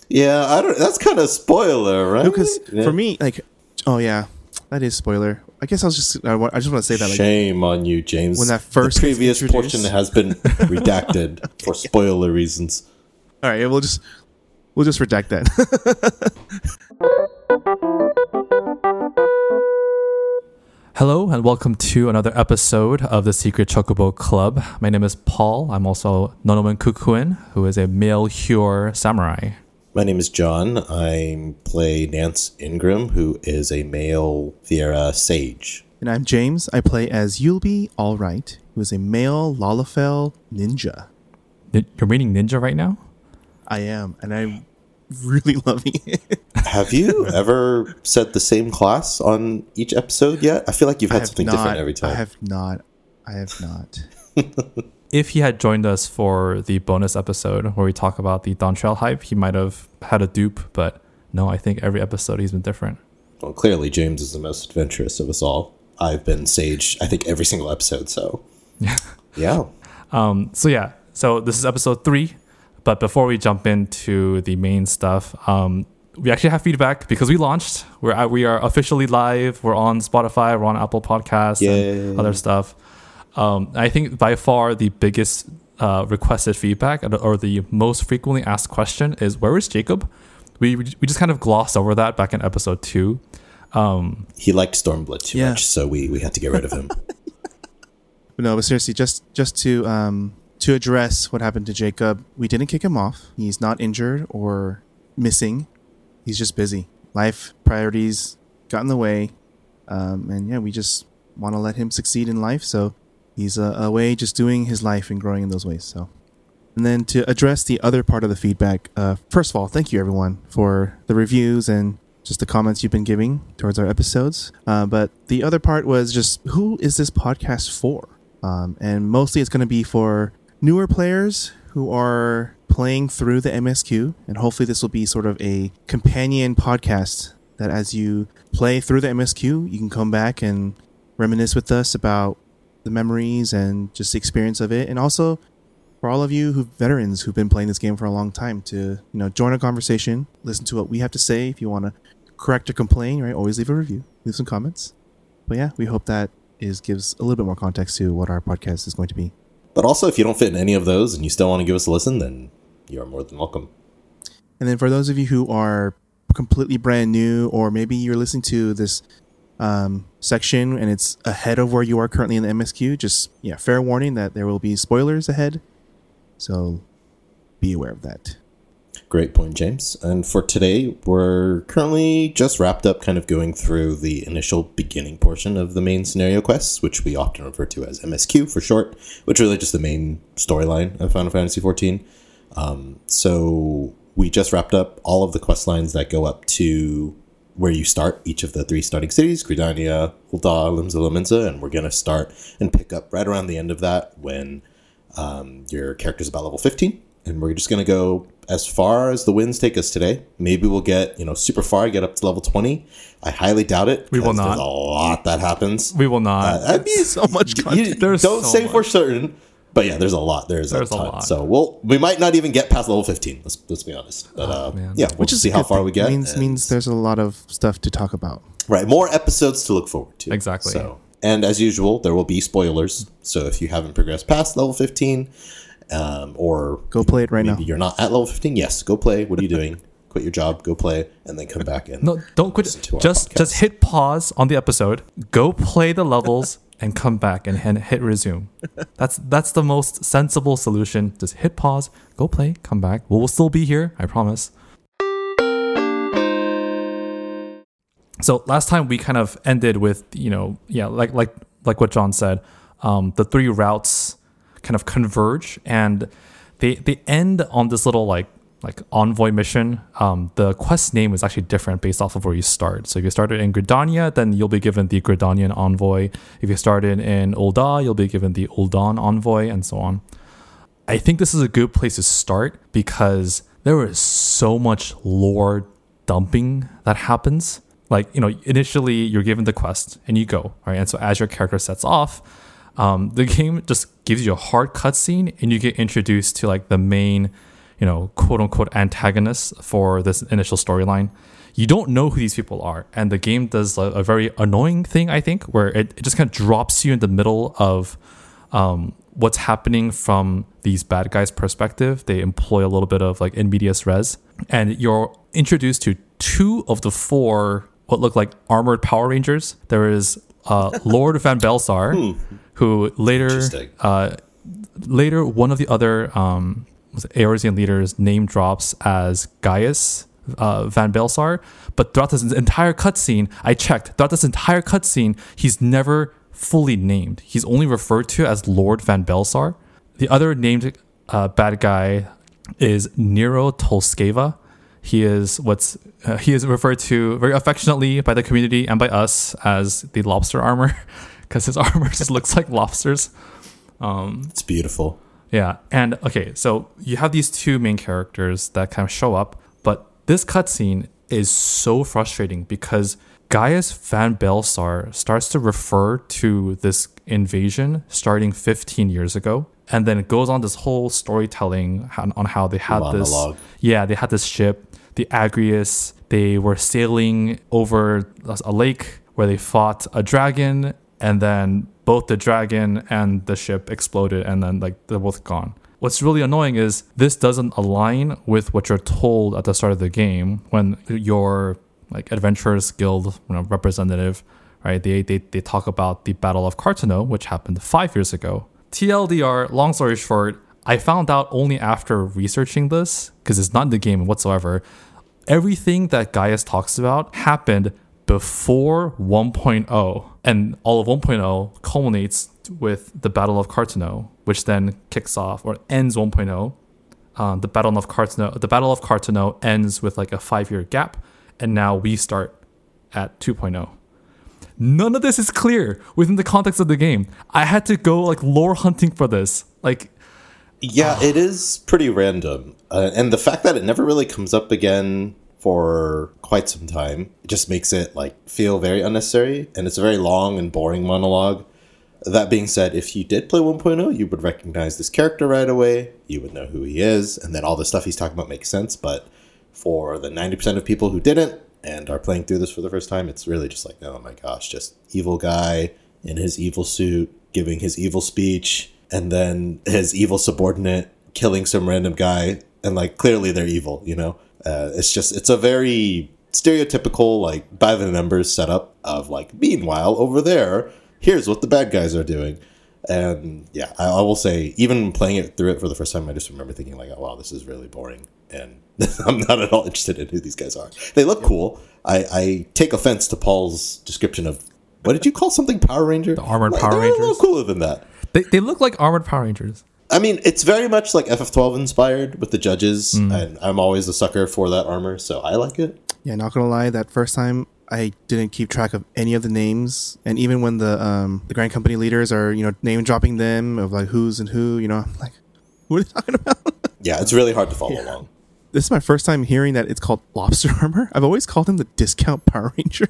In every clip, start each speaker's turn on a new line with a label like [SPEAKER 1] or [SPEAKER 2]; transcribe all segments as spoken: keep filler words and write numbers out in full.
[SPEAKER 1] Yeah, I don't. That's kind of spoiler, right?
[SPEAKER 2] Because
[SPEAKER 1] yeah.
[SPEAKER 2] for me, like, oh yeah, that is spoiler. I guess I was just, I, wa- I just want to say that. Like,
[SPEAKER 1] Shame on you, James.
[SPEAKER 2] When that first
[SPEAKER 1] the previous
[SPEAKER 2] gets
[SPEAKER 1] portion
[SPEAKER 2] introduced-
[SPEAKER 1] has been redacted for spoiler reasons.
[SPEAKER 2] All right, yeah, we'll just we'll just redact that.
[SPEAKER 3] Hello and welcome to another episode of the Secret Chocobo Club. My name is Paul. I'm also Nonoman Kukuin, who is a male Hyur samurai.
[SPEAKER 1] My name is John. I play Nance Ingram, who is a male Viera sage.
[SPEAKER 2] And I'm James. I play as Yulby Allright, who is a male Lalafell ninja.
[SPEAKER 3] You're reading ninja right now?
[SPEAKER 2] I am, and I'm really loving it.
[SPEAKER 1] Have you ever said the same class on each episode yet? I feel like you've
[SPEAKER 2] I
[SPEAKER 1] had
[SPEAKER 2] have
[SPEAKER 1] something
[SPEAKER 2] not,
[SPEAKER 1] different every time.
[SPEAKER 2] I have not. I have not.
[SPEAKER 3] If he had joined us for the bonus episode where we talk about the Dawntrail hype, he might have had a dupe, but no, I think every episode he's been different.
[SPEAKER 1] Well, clearly James is the most adventurous of us all. I've been sage, I think, every single episode, so
[SPEAKER 3] Yeah.
[SPEAKER 1] yeah.
[SPEAKER 3] Um, so yeah, so this is episode three. But before we jump into the main stuff, um, we actually have feedback because we launched. We're at, we are officially live. We're on Spotify. We're on Apple Podcasts
[SPEAKER 1] Yay.
[SPEAKER 3] and other stuff. Um, I think by far the biggest uh, requested feedback or the most frequently asked question is, where is Jacob? We we just kind of glossed over that back in episode two. Um,
[SPEAKER 1] He liked Stormblood too
[SPEAKER 2] Yeah.
[SPEAKER 1] much, so we, we had to get rid of him.
[SPEAKER 2] But no, but seriously, just just to um to address what happened to Jacob, we didn't kick him off. He's not injured or missing. He's just busy. Life priorities got in the way, um, and yeah, we just want to let him succeed in life. So he's uh, away, just doing his life and growing in those ways. So, and then to address the other part of the feedback, uh, first of all, thank you everyone for the reviews and just the comments you've been giving towards our episodes. Uh, but the other part was just, who is this podcast for? Um, and mostly it's going to be for newer players who are playing through the M S Q, and hopefully this will be sort of a companion podcast that as you play through the M S Q, you can come back and reminisce with us about the memories and just the experience of it. And also for all of you who veterans who've been playing this game for a long time, to, you know, join a conversation, listen to what we have to say. If you want to correct or complain, right, always leave a review, leave some comments. But yeah, we hope that is gives a little bit more context to what our podcast is going to be.
[SPEAKER 1] But also, if you don't fit in any of those and you still want to give us a listen, then you are more than welcome.
[SPEAKER 2] And then for those of you who are completely brand new, or maybe you're listening to this um, section and it's ahead of where you are currently in the M S Q, just, yeah, fair warning that there will be spoilers ahead. So be aware of that.
[SPEAKER 1] Great point, James. And for today, we're currently just wrapped up kind of going through the initial beginning portion of the main scenario quests, which we often refer to as M S Q for short, which are really just the main storyline of Final Fantasy fourteen. Um, so we just wrapped up all of the quest lines that go up to where you start each of the three starting cities, Gridania, Ul'dah, Limsa Lominsa, and we're going to start and pick up right around the end of that when um, your character's about level fifteen. And we're just going to go as far as the winds take us today. Maybe we'll get, you know, super far, get up to level twenty. I highly doubt it.
[SPEAKER 3] We will not.
[SPEAKER 1] There's a lot that happens.
[SPEAKER 3] we will not.
[SPEAKER 1] Uh, I mean,
[SPEAKER 2] So much
[SPEAKER 1] you-
[SPEAKER 2] content.
[SPEAKER 1] you
[SPEAKER 3] There's
[SPEAKER 1] don't
[SPEAKER 3] so
[SPEAKER 1] say
[SPEAKER 3] much.
[SPEAKER 1] for certain, but yeah, there's a lot. There's,
[SPEAKER 3] There's
[SPEAKER 1] a
[SPEAKER 3] a
[SPEAKER 1] ton.
[SPEAKER 3] lot.
[SPEAKER 1] So we'll we might not even get past level fifteen. Let's let's be honest. But uh,
[SPEAKER 3] man.
[SPEAKER 1] yeah, we'll
[SPEAKER 2] Which
[SPEAKER 1] just
[SPEAKER 2] is
[SPEAKER 1] see
[SPEAKER 2] a
[SPEAKER 1] how
[SPEAKER 2] good
[SPEAKER 1] far
[SPEAKER 2] thing.
[SPEAKER 1] we get.
[SPEAKER 2] Means
[SPEAKER 1] and-
[SPEAKER 2] means there's a lot of stuff to talk about.
[SPEAKER 1] Right, more episodes to look forward to.
[SPEAKER 3] Exactly.
[SPEAKER 1] So, and as usual, there will be spoilers. So if you haven't progressed past level fifteen, um, or
[SPEAKER 2] Go play it right
[SPEAKER 1] maybe
[SPEAKER 2] now.
[SPEAKER 1] you're not at level fifteen, yes, go play. What are you doing? Quit your job, go play, and then come back and
[SPEAKER 3] No, don't quit.
[SPEAKER 1] listen to our
[SPEAKER 3] Just
[SPEAKER 1] podcast.
[SPEAKER 3] just hit pause on the episode, go play the levels, and come back and hit hit resume. That's that's the most sensible solution. Just hit pause, go play, come back. We'll, we'll still be here, I promise. So last time we kind of ended with, you know, yeah, like like like what John said, um, the three routes kind of converge and they they end on this little like like envoy mission. Um, the quest name is actually different based off of where you start. So if you started in Gridania, then you'll be given the Gridanian envoy. If you started in Ul'dah, you'll be given the Ul'dah envoy, and so on. I think this is a good place to start because there is so much lore dumping that happens. Like, you know, initially you're given the quest and you go, right? And so as your character sets off, um, the game just gives you a hard cutscene and you get introduced to like the main you know, quote unquote antagonists for this initial storyline. You don't know who these people are. And the game does a, a very annoying thing, I think, where it, it just kind of drops you in the middle of um, what's happening from these bad guys' perspective. They employ a little bit of like in medias res. And you're introduced to two of the four what look like armored Power Rangers. There is uh, Lord Van Belsar, hmm. who later, uh, later one of the other um, Eorzean leaders name drops as Gaius uh, Van Belsar. But throughout this entire cutscene, I checked, throughout this entire cutscene, he's never fully named. He's only referred to as Lord Van Belsar. The other named uh, bad guy is Nero Tolskeva. He is what's uh, he is referred to very affectionately by the community and by us as the lobster armor, because his armor just looks like lobsters. Um,
[SPEAKER 1] it's beautiful.
[SPEAKER 3] Yeah, and okay, so you have these two main characters that kind of show up, but this cutscene is so frustrating because Gaius Van Belsar starts to refer to this invasion starting fifteen years ago. And then it goes on this whole storytelling on how they had Monologue. this, yeah, they had this ship, the Agrius. They were sailing over a lake where they fought a dragon, and then both the dragon and the ship exploded, and then like they're both gone. What's really annoying is this doesn't align with what you're told at the start of the game when your like Adventurers Guild, you know, representative, right? They they they talk about the Battle of Carteneau, which happened five years ago. T L D R, long story short, I found out only after researching this, because it's not in the game whatsoever. Everything that Gaius talks about happened before one point oh, and all of one point oh culminates with the Battle of Carteneau, which then kicks off or ends one point oh. Um, the Battle of Carteneau, the Battle of Carteneau ends with like a five-year gap, and now we start at two point oh. None of this is clear within the context of the game. I had to go like lore hunting for this. Like,
[SPEAKER 1] yeah, it is pretty random. Uh, and the fact that it never really comes up again for quite some time, it just makes it like feel very unnecessary. And it's a very long and boring monologue. That being said, if you did play one point oh, you would recognize this character right away. You would know who he is. And then all the stuff he's talking about makes sense. But for the ninety percent of people who didn't, and are playing through this for the first time, it's really just like, oh my gosh, just evil guy in his evil suit, giving his evil speech, and then his evil subordinate killing some random guy, and like clearly they're evil, you know? Uh, it's just, it's a very stereotypical, like by the numbers setup of like, meanwhile, over there, here's what the bad guys are doing. And yeah, I, I will say, even playing it through it for the first time, I just remember thinking like, oh wow, this is really boring. And I'm not at all interested in who these guys are. They look cool. I, I take offense to Paul's description of, what did you call something Power Ranger?
[SPEAKER 3] The armored
[SPEAKER 1] like,
[SPEAKER 3] Power
[SPEAKER 1] they're
[SPEAKER 3] Rangers.
[SPEAKER 1] They're a little cooler than that.
[SPEAKER 3] They they look like armored Power Rangers.
[SPEAKER 1] I mean, it's very much like F F twelve inspired with the judges, mm. and I'm always a sucker for that armor, so I like it.
[SPEAKER 2] Yeah, not gonna lie, that first time I didn't keep track of any of the names, and even when the um the Grand Company leaders are, you know, name dropping them of like who's and who, you know, I'm like, what are they talking about?
[SPEAKER 1] Yeah, it's really hard to follow yeah. along.
[SPEAKER 2] This is my first time hearing that it's called lobster armor. I've always called him the discount Power Ranger.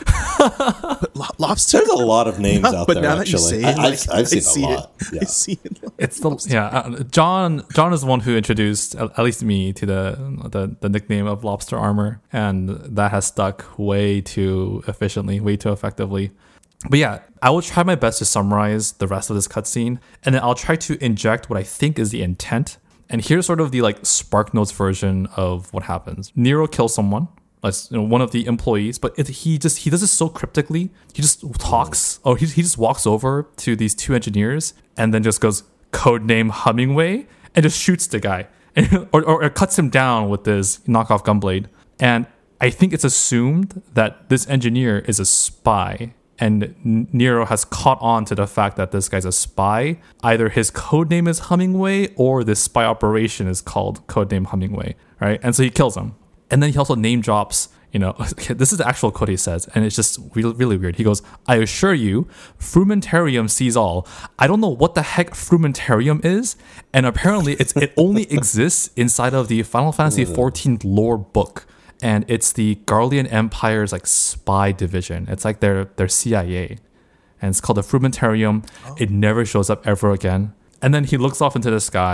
[SPEAKER 2] But lo- lobster.
[SPEAKER 1] There's a lot of names
[SPEAKER 2] now,
[SPEAKER 1] out
[SPEAKER 2] but
[SPEAKER 1] there.
[SPEAKER 2] Now
[SPEAKER 1] actually,
[SPEAKER 2] that you say
[SPEAKER 1] I,
[SPEAKER 2] it, like,
[SPEAKER 1] I've, I've seen
[SPEAKER 2] I see
[SPEAKER 1] a lot.
[SPEAKER 2] It.
[SPEAKER 1] Yeah.
[SPEAKER 2] I see it.
[SPEAKER 3] It's the yeah. Uh, John John is the one who introduced at least me to the, the the nickname of lobster armor, and that has stuck way too efficiently, way too effectively. But yeah, I will try my best to summarize the rest of this cutscene, and then I'll try to inject what I think is the intent. And here's sort of the like SparkNotes version of what happens. Nero kills someone, like, you know, one of the employees, but it, he just he does it so cryptically. He just talks, or he he just walks over to these two engineers and then just goes codename Hummingway and just shoots the guy, and, or, or or cuts him down with this knockoff gunblade. And I think it's assumed that this engineer is a spy. And Nero has caught on to the fact that this guy's a spy. Either his codename is Hummingway or this spy operation is called codename Hummingway, right? And so he kills him. And then he also name drops, you know, this is the actual quote he says, and it's just really, really weird. He goes, I assure you, Frumentarium sees all. I don't know what the heck Frumentarium is, and apparently it's it only exists inside of the Final Fantasy fourteen lore book. And it's the Garlean Empire's like spy division. It's like their their C I A, and it's called the Frumentarium. Oh. It never shows up ever again. And then he looks off into the sky.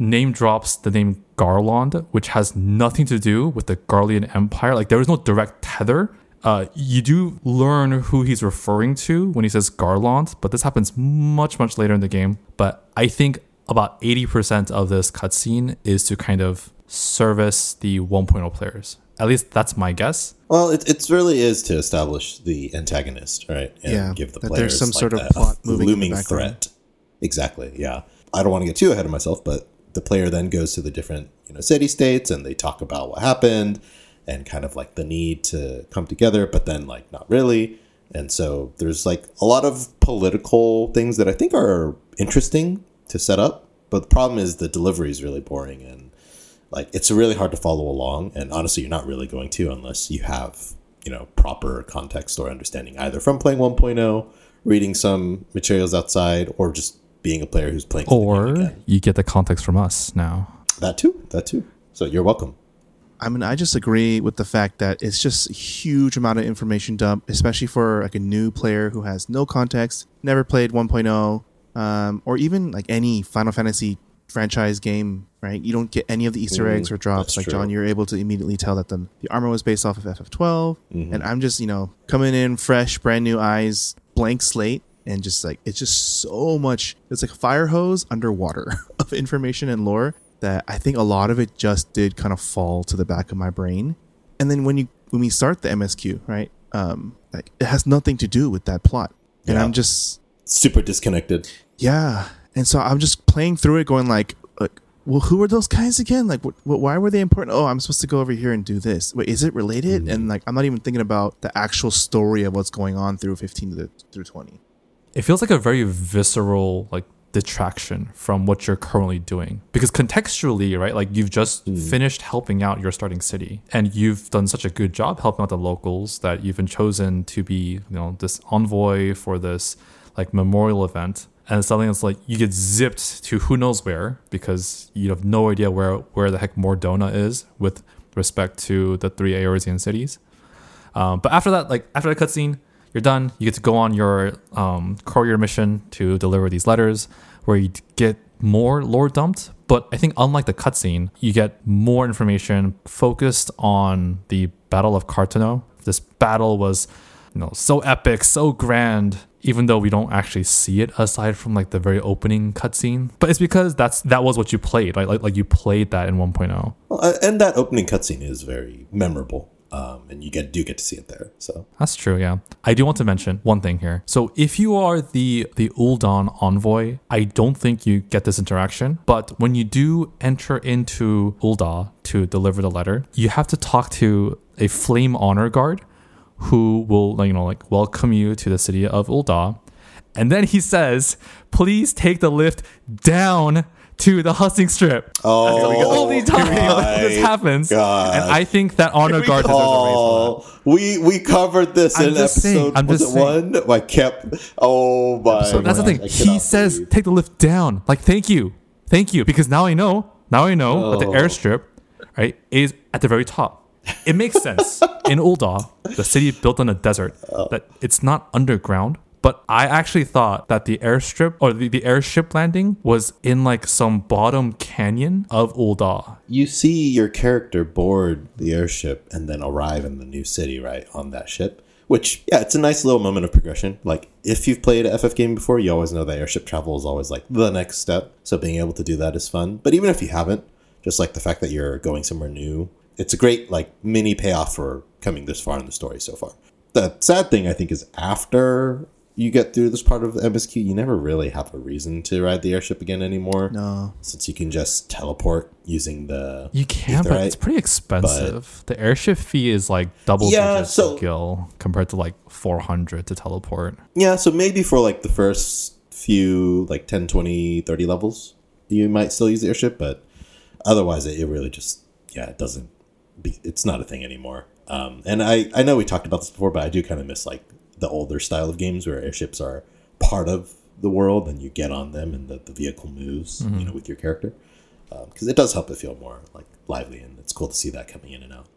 [SPEAKER 3] name drops the name Garland, which has nothing to do with the Garlean Empire. Like, there is no direct tether. Uh, you do learn who he's referring to when he says Garland, but this happens much, much later in the game. But I think about eighty percent of this cutscene is to kind of service the one point oh players. At least that's my guess.
[SPEAKER 1] Well, it it really is to establish the antagonist, right? And
[SPEAKER 2] Yeah,
[SPEAKER 1] give the
[SPEAKER 2] that
[SPEAKER 1] players
[SPEAKER 2] there's some
[SPEAKER 1] like
[SPEAKER 2] sort of
[SPEAKER 1] that
[SPEAKER 2] plot moving in the
[SPEAKER 1] looming
[SPEAKER 2] background.
[SPEAKER 1] threat. Exactly. Yeah. I don't want to get too ahead of myself, but the player then goes to the different, you know, city states and they talk about what happened and kind of like the need to come together, but then like not really. And so there's like a lot of political things that I think are interesting to set up, but the problem is the delivery is really boring and like it's really hard to follow along. And honestly, you're not really going to unless you have, you know, proper context or understanding either from playing one point oh, reading some materials outside, or just being a player who's playing for the game
[SPEAKER 3] Or
[SPEAKER 1] again.
[SPEAKER 3] you get the context from us now.
[SPEAKER 1] That too, that too. So you're welcome.
[SPEAKER 2] I mean, I just agree with the fact that it's just a huge amount of information dump, especially for like a new player who has no context, never played one point oh, um, or even like any Final Fantasy franchise game, right? You don't get any of the Easter
[SPEAKER 1] Mm,
[SPEAKER 2] eggs or drops.
[SPEAKER 1] that's
[SPEAKER 2] Like
[SPEAKER 1] true.
[SPEAKER 2] John, you're able to immediately tell that the, the armor was based off of F F twelve.
[SPEAKER 1] Mhm.
[SPEAKER 2] And I'm just, you know, coming in fresh, brand new eyes, blank slate. And just like, it's just so much, it's like a fire hose underwater of information and lore that I think a lot of it just did kind of fall to the back of my brain. And then when you, when we start the M S Q, right? Um, like it has nothing to do with that plot. And
[SPEAKER 1] Yeah.
[SPEAKER 2] I'm just,
[SPEAKER 1] Super disconnected.
[SPEAKER 2] yeah. And so I'm just playing through it going like, like, well, who are those guys again? Like, wh- wh- why were they important? Oh, I'm supposed to go over here and do this. Wait, is it related?
[SPEAKER 1] Mm.
[SPEAKER 2] And like, I'm not even thinking about the actual story of what's going on through fifteen to through twenty.
[SPEAKER 3] It feels like a very visceral like detraction from what you're currently doing, because contextually, right, like you've just
[SPEAKER 1] Mm.
[SPEAKER 3] finished helping out your starting city and you've done such a good job helping out the locals that you've been chosen to be, you know, this envoy for this like memorial event. And suddenly it's like you get zipped to who knows where because you have no idea where where the heck Mordona is with respect to the three Eorzean cities. Um, but after that, like after the cutscene, you're done. You get to go on your um, courier mission to deliver these letters, where you get more lore dumped. But I think unlike the cutscene, you get more information focused on the Battle of Cartano. This battle was, you know, so epic, so grand, even though we don't actually see it aside from like the very opening cutscene. But it's because that's that was what you played, right? Like like you played that in one point oh.
[SPEAKER 1] Well, uh, and that opening cutscene is very memorable. Um, and you get do get to see it there. So
[SPEAKER 3] That's true, yeah. I do want to mention one thing here. So if you are the the Ul'Dan envoy, I don't think you get this interaction. But when you do enter into Ul'dah to deliver the letter, you have to talk to a flame honor guard who will, like, you know, like welcome you to the city of Ul'dah. And then he says, please take the lift down to the Hustings Strip.
[SPEAKER 1] oh,
[SPEAKER 3] The only time
[SPEAKER 1] my
[SPEAKER 3] this happens.
[SPEAKER 1] God.
[SPEAKER 3] And I think that honor guard deserves a raise for that.
[SPEAKER 1] Oh, we we covered this
[SPEAKER 3] I'm
[SPEAKER 1] in
[SPEAKER 3] just
[SPEAKER 1] episode.
[SPEAKER 3] saying, I'm
[SPEAKER 1] was
[SPEAKER 3] just
[SPEAKER 1] it one? I kept. Oh my!
[SPEAKER 2] Episode
[SPEAKER 3] That's the
[SPEAKER 1] gosh,
[SPEAKER 3] thing.
[SPEAKER 1] I
[SPEAKER 3] He
[SPEAKER 1] cannot
[SPEAKER 3] says,
[SPEAKER 1] believe-
[SPEAKER 3] take the lift down. Like, thank you. Thank you. Because now I know, now I know that the
[SPEAKER 1] Oh.
[SPEAKER 3] airstrip, right, is at the very top. It makes sense. In Ul'dah, the city built on a desert, that it's not underground. But I actually thought that the airstrip or the, the airship landing was in like some bottom canyon of Ul'dah.
[SPEAKER 1] You see your character board the airship and then arrive in the new city, right, on that ship. Which, yeah, it's a nice little moment of progression. Like, if you've played an F F game before, you always know that airship travel is always, like, the next step. So being able to do that is fun. But even if you haven't, just, like, the fact that you're going somewhere new, it's a great, like, mini payoff for coming this far in the story so far. The sad thing, I think, is after you get through this part of the M S Q, you never really have a reason to ride the airship again anymore.
[SPEAKER 2] No.
[SPEAKER 1] Since you can just teleport using the...
[SPEAKER 3] You can, but
[SPEAKER 1] Aetherite,
[SPEAKER 3] it's pretty expensive. The airship fee is like double
[SPEAKER 1] Yeah,
[SPEAKER 3] digits
[SPEAKER 1] so-
[SPEAKER 3] to gil compared to like four hundred to teleport.
[SPEAKER 1] Yeah, so maybe for like the first few like ten, twenty, thirty levels, you might still use the airship, but otherwise it, it really just, yeah, it doesn't, be, it's not a thing anymore. Um, and I, I know we talked about this before, but I do kind of miss like the older style of games where airships are part of the world and you get on them and the, the vehicle moves, you know, with your character. Because it does help it feel more like lively, and it's cool to see that coming in and out.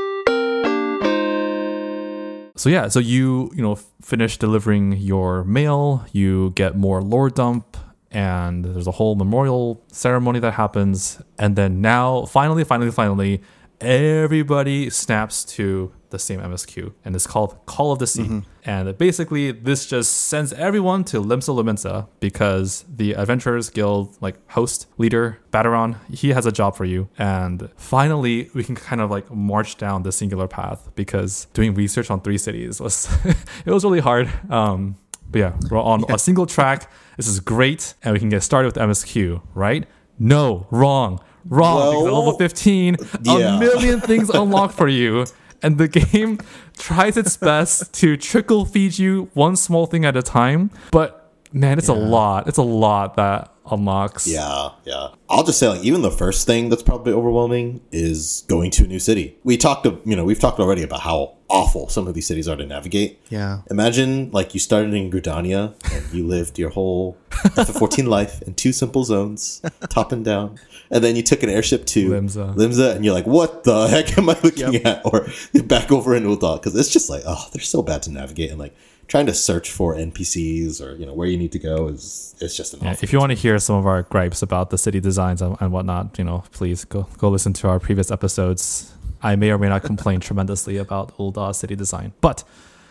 [SPEAKER 3] So yeah, so you you know f- finish delivering your mail, you get more lore dump, and there's a whole memorial ceremony that happens. And then now, finally, finally, finally, everybody snaps to the same M S Q, and it's called Call of the Sea. Mm-hmm. And basically, this just sends everyone to Limsa Lominsa because the Adventurers Guild like host leader Baderon, he has a job for you. And finally, we can kind of like march down the singular path, because doing research on three cities was it was really hard. Um, but yeah, we're on yeah. a single track. This is great, and we can get started with M S Q, right? No, wrong. Wrong, well, because at level fifteen, yeah. a million things unlock for you. And the game tries its best to trickle feed you one small thing at a time. But man, it's yeah. a lot. It's a lot that unlocks.
[SPEAKER 1] Yeah, yeah. I'll just say, like, even the first thing that's probably overwhelming is going to a new city. We talked, you know, we've talked already about how awful some of these cities are to navigate.
[SPEAKER 2] Yeah.
[SPEAKER 1] Imagine, like, you started in Gridania and you lived your whole F F fourteen life in two simple zones, top and down. And then you took an airship to
[SPEAKER 3] Limsa,
[SPEAKER 1] Limsa and you're like, what the heck am I looking yep. at? Or back over in Ul'dah, because it's just like, oh, they're so bad to navigate. And like trying to search for N P Cs or, you know, where you need to go is it's just an
[SPEAKER 3] yeah, if you want to hear some of our gripes about the city designs and, and whatnot, you know, please go go listen to our previous episodes. I may or may not complain tremendously about Ul'dah city design. But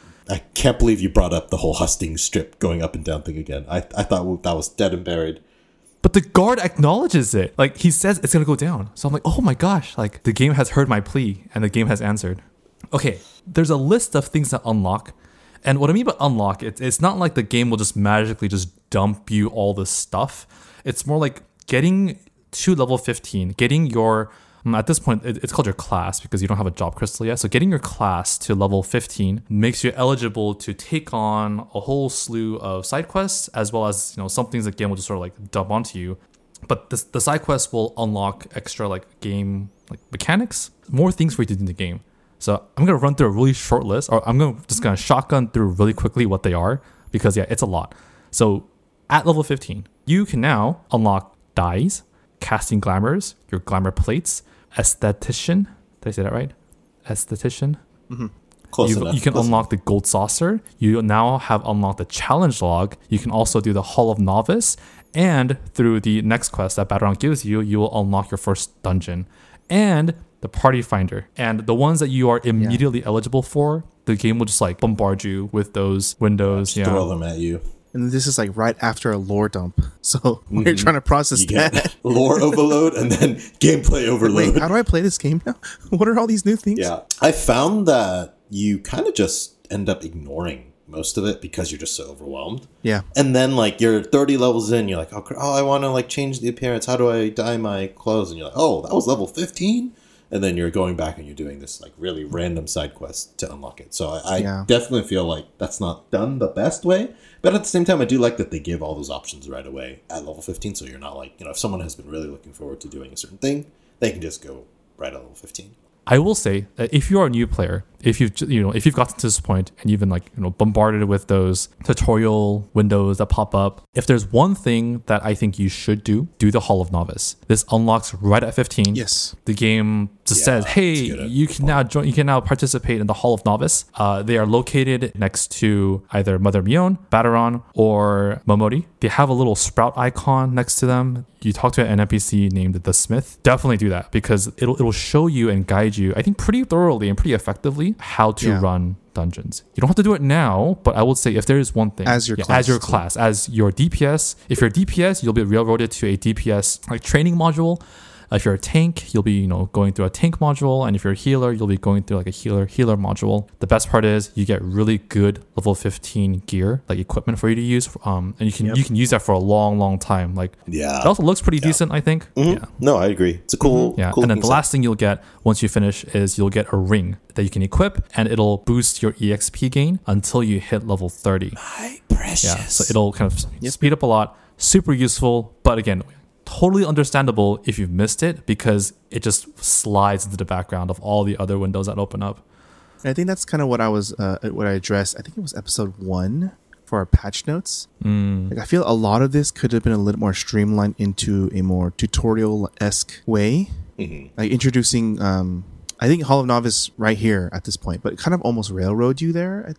[SPEAKER 1] I can't believe you brought up the whole Hustings Strip going up and down thing again. I, I thought that was dead and buried.
[SPEAKER 3] But the guard acknowledges it. Like, he says it's going to go down. So I'm like, oh my gosh, like the game has heard my plea and the game has answered. Okay, there's a list of things that unlock. And what I mean by unlock, it, it's not like the game will just magically just dump you all this stuff. It's more like getting to level fifteen, getting your, at this point, it, it's called your class because you don't have a job crystal yet. So getting your class to level fifteen makes you eligible to take on a whole slew of side quests, as well as, you know, some things the game will just sort of like dump onto you. But this, the side quests will unlock extra like game like mechanics, more things for you to do in the game. So I'm going to run through a really short list, or I'm gonna just going to shotgun through really quickly what they are, because yeah, it's a lot. So at level fifteen, you can now unlock dyes, casting glamours, your glamour plates, aesthetician. Did I say that right? Aesthetician.
[SPEAKER 1] Mm-hmm. Close
[SPEAKER 3] you,
[SPEAKER 1] enough.
[SPEAKER 3] You can
[SPEAKER 1] Close
[SPEAKER 3] unlock enough. the gold saucer. You now have unlocked the challenge log. You can also do the Hall of Novice, and through the next quest that Baderon gives you, you will unlock your first dungeon and the party finder. And the ones that you are immediately yeah. eligible for, the game will just like bombard you with those windows.
[SPEAKER 1] Yeah,
[SPEAKER 3] yeah.
[SPEAKER 1] throw them at you.
[SPEAKER 2] And this is like right after a lore dump. So mm-hmm. we're trying to process
[SPEAKER 1] you
[SPEAKER 2] that.
[SPEAKER 1] Lore overload and then gameplay overload.
[SPEAKER 2] Wait, how do I play this game now? What are all these new things?
[SPEAKER 1] Yeah. I found that you kind of just end up ignoring most of it because you're just so overwhelmed.
[SPEAKER 2] Yeah.
[SPEAKER 1] And then like you're thirty levels in, you're like, oh, oh I want to like change the appearance. How do I dye my clothes? And you're like, oh, that was level fifteen? And then you're going back and you're doing this like really random side quest to unlock it. So I, I yeah. definitely feel like that's not done the best way. But at the same time, I do like that they give all those options right away at level fifteen. So you're not like, you know, if someone has been really looking forward to doing a certain thing, they can just go right at level fifteen.
[SPEAKER 3] I will say that if you are a new player, if you've you know if you've gotten to this point and you've been like you know bombarded with those tutorial windows that pop up, if there's one thing that I think you should do, do the Hall of Novice. This unlocks right at fifteen.
[SPEAKER 2] Yes.
[SPEAKER 3] The game just yeah, says, hey, you can now join. You can now participate in the Hall of Novice. Uh, they are located next to either Mother Mion, Baderon, or Momori. They have a little sprout icon next to them. You talk to an N P C named the Smith. Definitely do that because it'll it'll show you and guide you, I think, pretty thoroughly and pretty effectively how to yeah. run dungeons. You don't have to do it now, but I would say if there is one thing
[SPEAKER 2] as your
[SPEAKER 3] yeah,
[SPEAKER 2] class,
[SPEAKER 3] as your class, as your D P S. If you're a D P S, you'll be railroaded to a D P S like training module. If you're a tank, you'll be, you know, going through a tank module, and if you're a healer, you'll be going through like a healer healer module. The best part is you get really good level fifteen gear, like equipment for you to use, um, and you can yep. you can use that for a long, long time. Like,
[SPEAKER 1] yeah,
[SPEAKER 3] it also looks pretty
[SPEAKER 1] yeah.
[SPEAKER 3] decent, I think.
[SPEAKER 1] Mm-hmm.
[SPEAKER 3] Yeah,
[SPEAKER 1] no, I agree. It's a cool,
[SPEAKER 3] mm-hmm. yeah.
[SPEAKER 1] Cool
[SPEAKER 3] and then the
[SPEAKER 1] set.
[SPEAKER 3] last thing you'll get once you finish is you'll get a ring that you can equip, and it'll boost your E X P gain until you hit level thirty.
[SPEAKER 1] My precious.
[SPEAKER 3] Yeah, so it'll kind of yep. speed up a lot. Super useful, but again, totally understandable if you've missed it because it just slides into the background of all the other windows that open up.
[SPEAKER 2] I think that's kind of what I was, uh, what I addressed. I think it was episode one for our patch notes.
[SPEAKER 3] Mm.
[SPEAKER 2] Like I feel a lot of this could have been a little more streamlined into a more tutorial-esque way,
[SPEAKER 1] mm-hmm.
[SPEAKER 2] like introducing. Um, I think Hall of Novice right here at this point, but it kind of almost railroad you there. I think.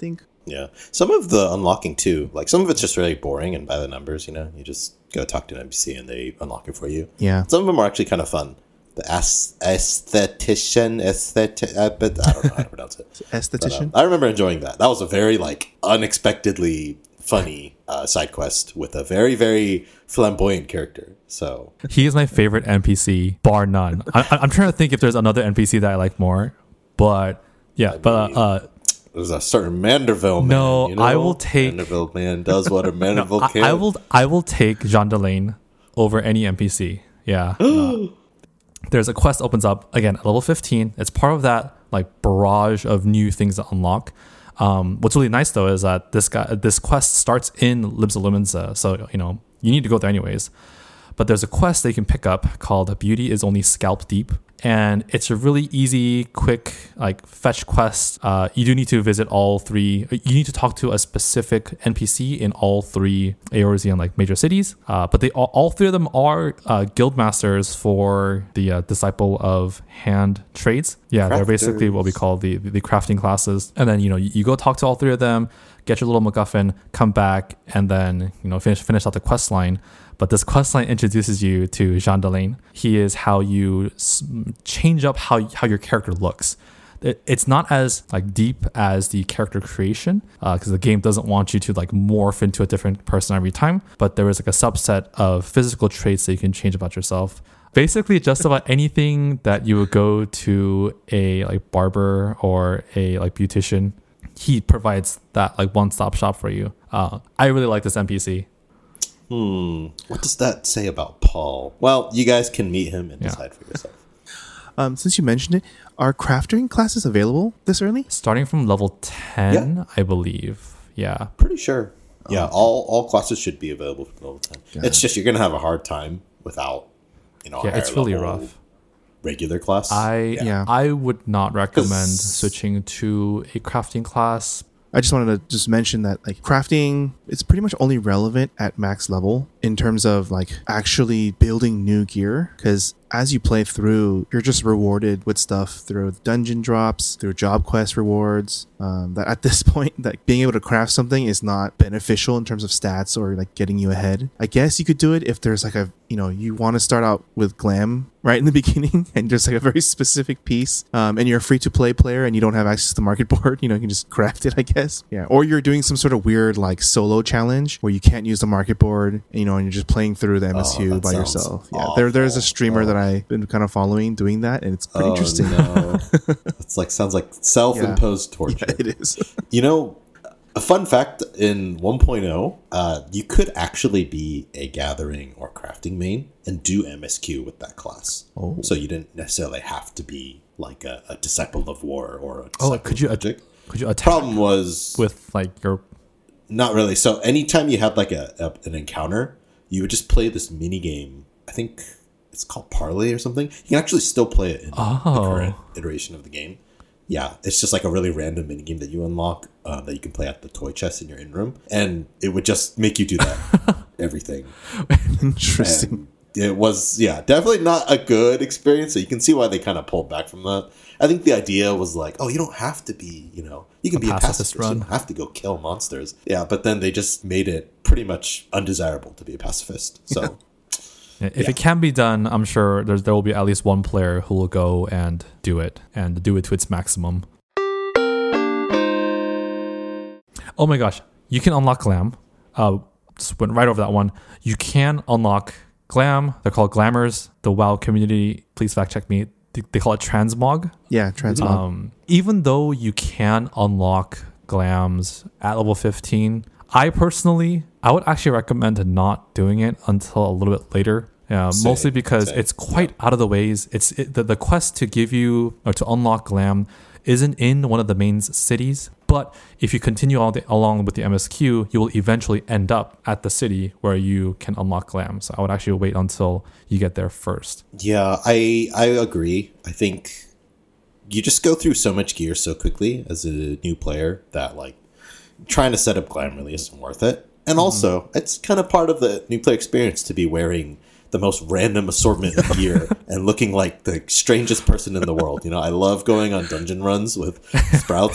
[SPEAKER 1] Yeah. Some of the unlocking too, like some of it's just really boring and by the numbers, you know, you just go talk to an N P C and they unlock it for you.
[SPEAKER 2] Yeah.
[SPEAKER 1] Some of them are actually kind of fun. The as- aesthetician, aesthetic, uh, but I don't know how to pronounce it.
[SPEAKER 2] Esthetician?
[SPEAKER 1] But, um, I remember enjoying that. That was a very like unexpectedly funny uh, side quest with a very, very flamboyant character. So
[SPEAKER 3] He is my favorite N P C, bar none. I, I- I'm trying to think if there's another N P C that I like more, but yeah, but uh, uh,
[SPEAKER 1] there's a certain Manderville man.
[SPEAKER 3] No,
[SPEAKER 1] you know?
[SPEAKER 3] I will take-
[SPEAKER 1] Manderville man does what a Manderville
[SPEAKER 3] I,
[SPEAKER 1] can.
[SPEAKER 3] I will I will take Jean Delane over any N P C. Yeah. Uh, there's a quest opens up again at level fifteen. It's part of that like barrage of new things to unlock. Um, what's really nice though is that this guy this quest starts in Libs of Lumenza, so you know you need to go there anyways. But there's a quest that you can pick up called Beauty is Only Scalp Deep. And it's a really easy, quick, like fetch quest. Uh, you do need to visit all three. You need to talk to a specific N P C in all three Eorzean like major cities. Uh, but they all, all three of them are uh, guild masters for the uh, Disciple of Hand trades. Yeah, they're basically what we call the the crafting classes. And then you know you, you go talk to all three of them, get your little MacGuffin, come back, and then you know finish finish out the quest line. But this questline introduces you to Jean Delane. He is how you s- change up how how your character looks. It, it's not as like deep as the character creation because uh, the game doesn't want you to like morph into a different person every time. But there is like a subset of physical traits that you can change about yourself. Basically, just about anything that you would go to a like barber or a like beautician, he provides that like one-stop shop for you. Uh, I really like this N P C.
[SPEAKER 1] Hmm. What does that say about Paul? Well, you guys can meet him and
[SPEAKER 3] Yeah.
[SPEAKER 1] decide for yourself.
[SPEAKER 2] Um, since you mentioned it, are crafting classes available this early?
[SPEAKER 3] Starting from level ten,
[SPEAKER 1] Yeah.
[SPEAKER 3] I believe. Yeah.
[SPEAKER 1] Pretty sure. Yeah, all all classes should be available for level ten.
[SPEAKER 2] Got
[SPEAKER 1] It's just you're gonna have a hard time without, you know, a
[SPEAKER 3] Yeah, it's
[SPEAKER 1] higher
[SPEAKER 3] really
[SPEAKER 1] level
[SPEAKER 3] rough.
[SPEAKER 1] regular class.
[SPEAKER 3] I
[SPEAKER 2] Yeah.
[SPEAKER 3] I would not recommend
[SPEAKER 1] 'Cause-
[SPEAKER 3] switching to a crafting class.
[SPEAKER 2] I just wanted to just mention that like crafting, it's pretty much only relevant at max level in terms of like actually building new gear. Because as you play through, you're just rewarded with stuff through dungeon drops, through job quest rewards. Um, that at this point, that being able to craft something is not beneficial in terms of stats or like getting you ahead. I guess you could do it if there's like a, you know, you want to start out with glam right in the beginning and just like a very specific piece. Um, and you're a free to play player and you don't have access to the market board, you know, you can just craft it, I guess. Yeah. Or you're doing some sort of weird like solo challenge where you can't use the market board, you know, and you're just playing through the M S U
[SPEAKER 1] that
[SPEAKER 2] by
[SPEAKER 1] sounds
[SPEAKER 2] yourself. Yeah. There, there's a streamer
[SPEAKER 1] awful.
[SPEAKER 2] that I've been kind of following doing that and it's pretty
[SPEAKER 1] oh,
[SPEAKER 2] interesting.
[SPEAKER 1] No. It's like sounds like self-imposed torture.
[SPEAKER 2] Yeah, it is.
[SPEAKER 1] You know, a fun fact in one point oh, uh, you could actually be a gathering or crafting main and do M S Q with that class.
[SPEAKER 2] Oh.
[SPEAKER 1] So you didn't necessarily have to be like a, a disciple of war or a disciple
[SPEAKER 3] Oh, could you
[SPEAKER 1] of magic.
[SPEAKER 3] could you attack
[SPEAKER 1] Problem was
[SPEAKER 3] with like your
[SPEAKER 1] not really. So anytime you had like a, a an encounter, you would just play this mini game. I think it's called Parlay or something. You can actually still play it in
[SPEAKER 3] Oh.
[SPEAKER 1] the current iteration of the game. Yeah, it's just like a really random mini game that you unlock uh, that you can play at the toy chest in your in room, and it would just make you do that everything.
[SPEAKER 2] Interesting.
[SPEAKER 1] And it was yeah, definitely not a good experience. So you can see why they kind of pulled back from that. I think the idea was like, oh, you don't have to be, you know, you can
[SPEAKER 3] A
[SPEAKER 1] be a
[SPEAKER 3] pacifist
[SPEAKER 1] pacifist.
[SPEAKER 3] run.
[SPEAKER 1] You don't have to go kill monsters. Yeah, but then they just made it pretty much undesirable to be a pacifist. So.
[SPEAKER 3] if
[SPEAKER 1] Yeah.
[SPEAKER 3] it can be done, I'm sure there's there will be at least one player who will go and do it and do it to its maximum. Oh my gosh, you can unlock glam. Uh, just went right over that one. You can unlock glam. They're called glamours. The WoW community, please fact check me. They, they call it transmog.
[SPEAKER 2] Yeah, transmog.
[SPEAKER 3] Um, even though you can unlock glams at level fifteen, I personally, I would actually recommend not doing it until a little bit later. Yeah,
[SPEAKER 1] Same,
[SPEAKER 3] mostly because
[SPEAKER 1] same.
[SPEAKER 3] it's quite out of the ways. It's it, the, the quest to give you or to unlock glam isn't in one of the main cities. But if you continue all the, along with the M S Q, you will eventually end up at the city where you can unlock glam. So I would actually wait until you get there first.
[SPEAKER 1] Yeah, I I agree. I think you just go through so much gear so quickly as a new player that like trying to set up glam really isn't worth it. And also, it's kind of part of the new player experience to be wearing the most random assortment of gear and looking like the strangest person in the world. You know, I love going on dungeon runs with sprouts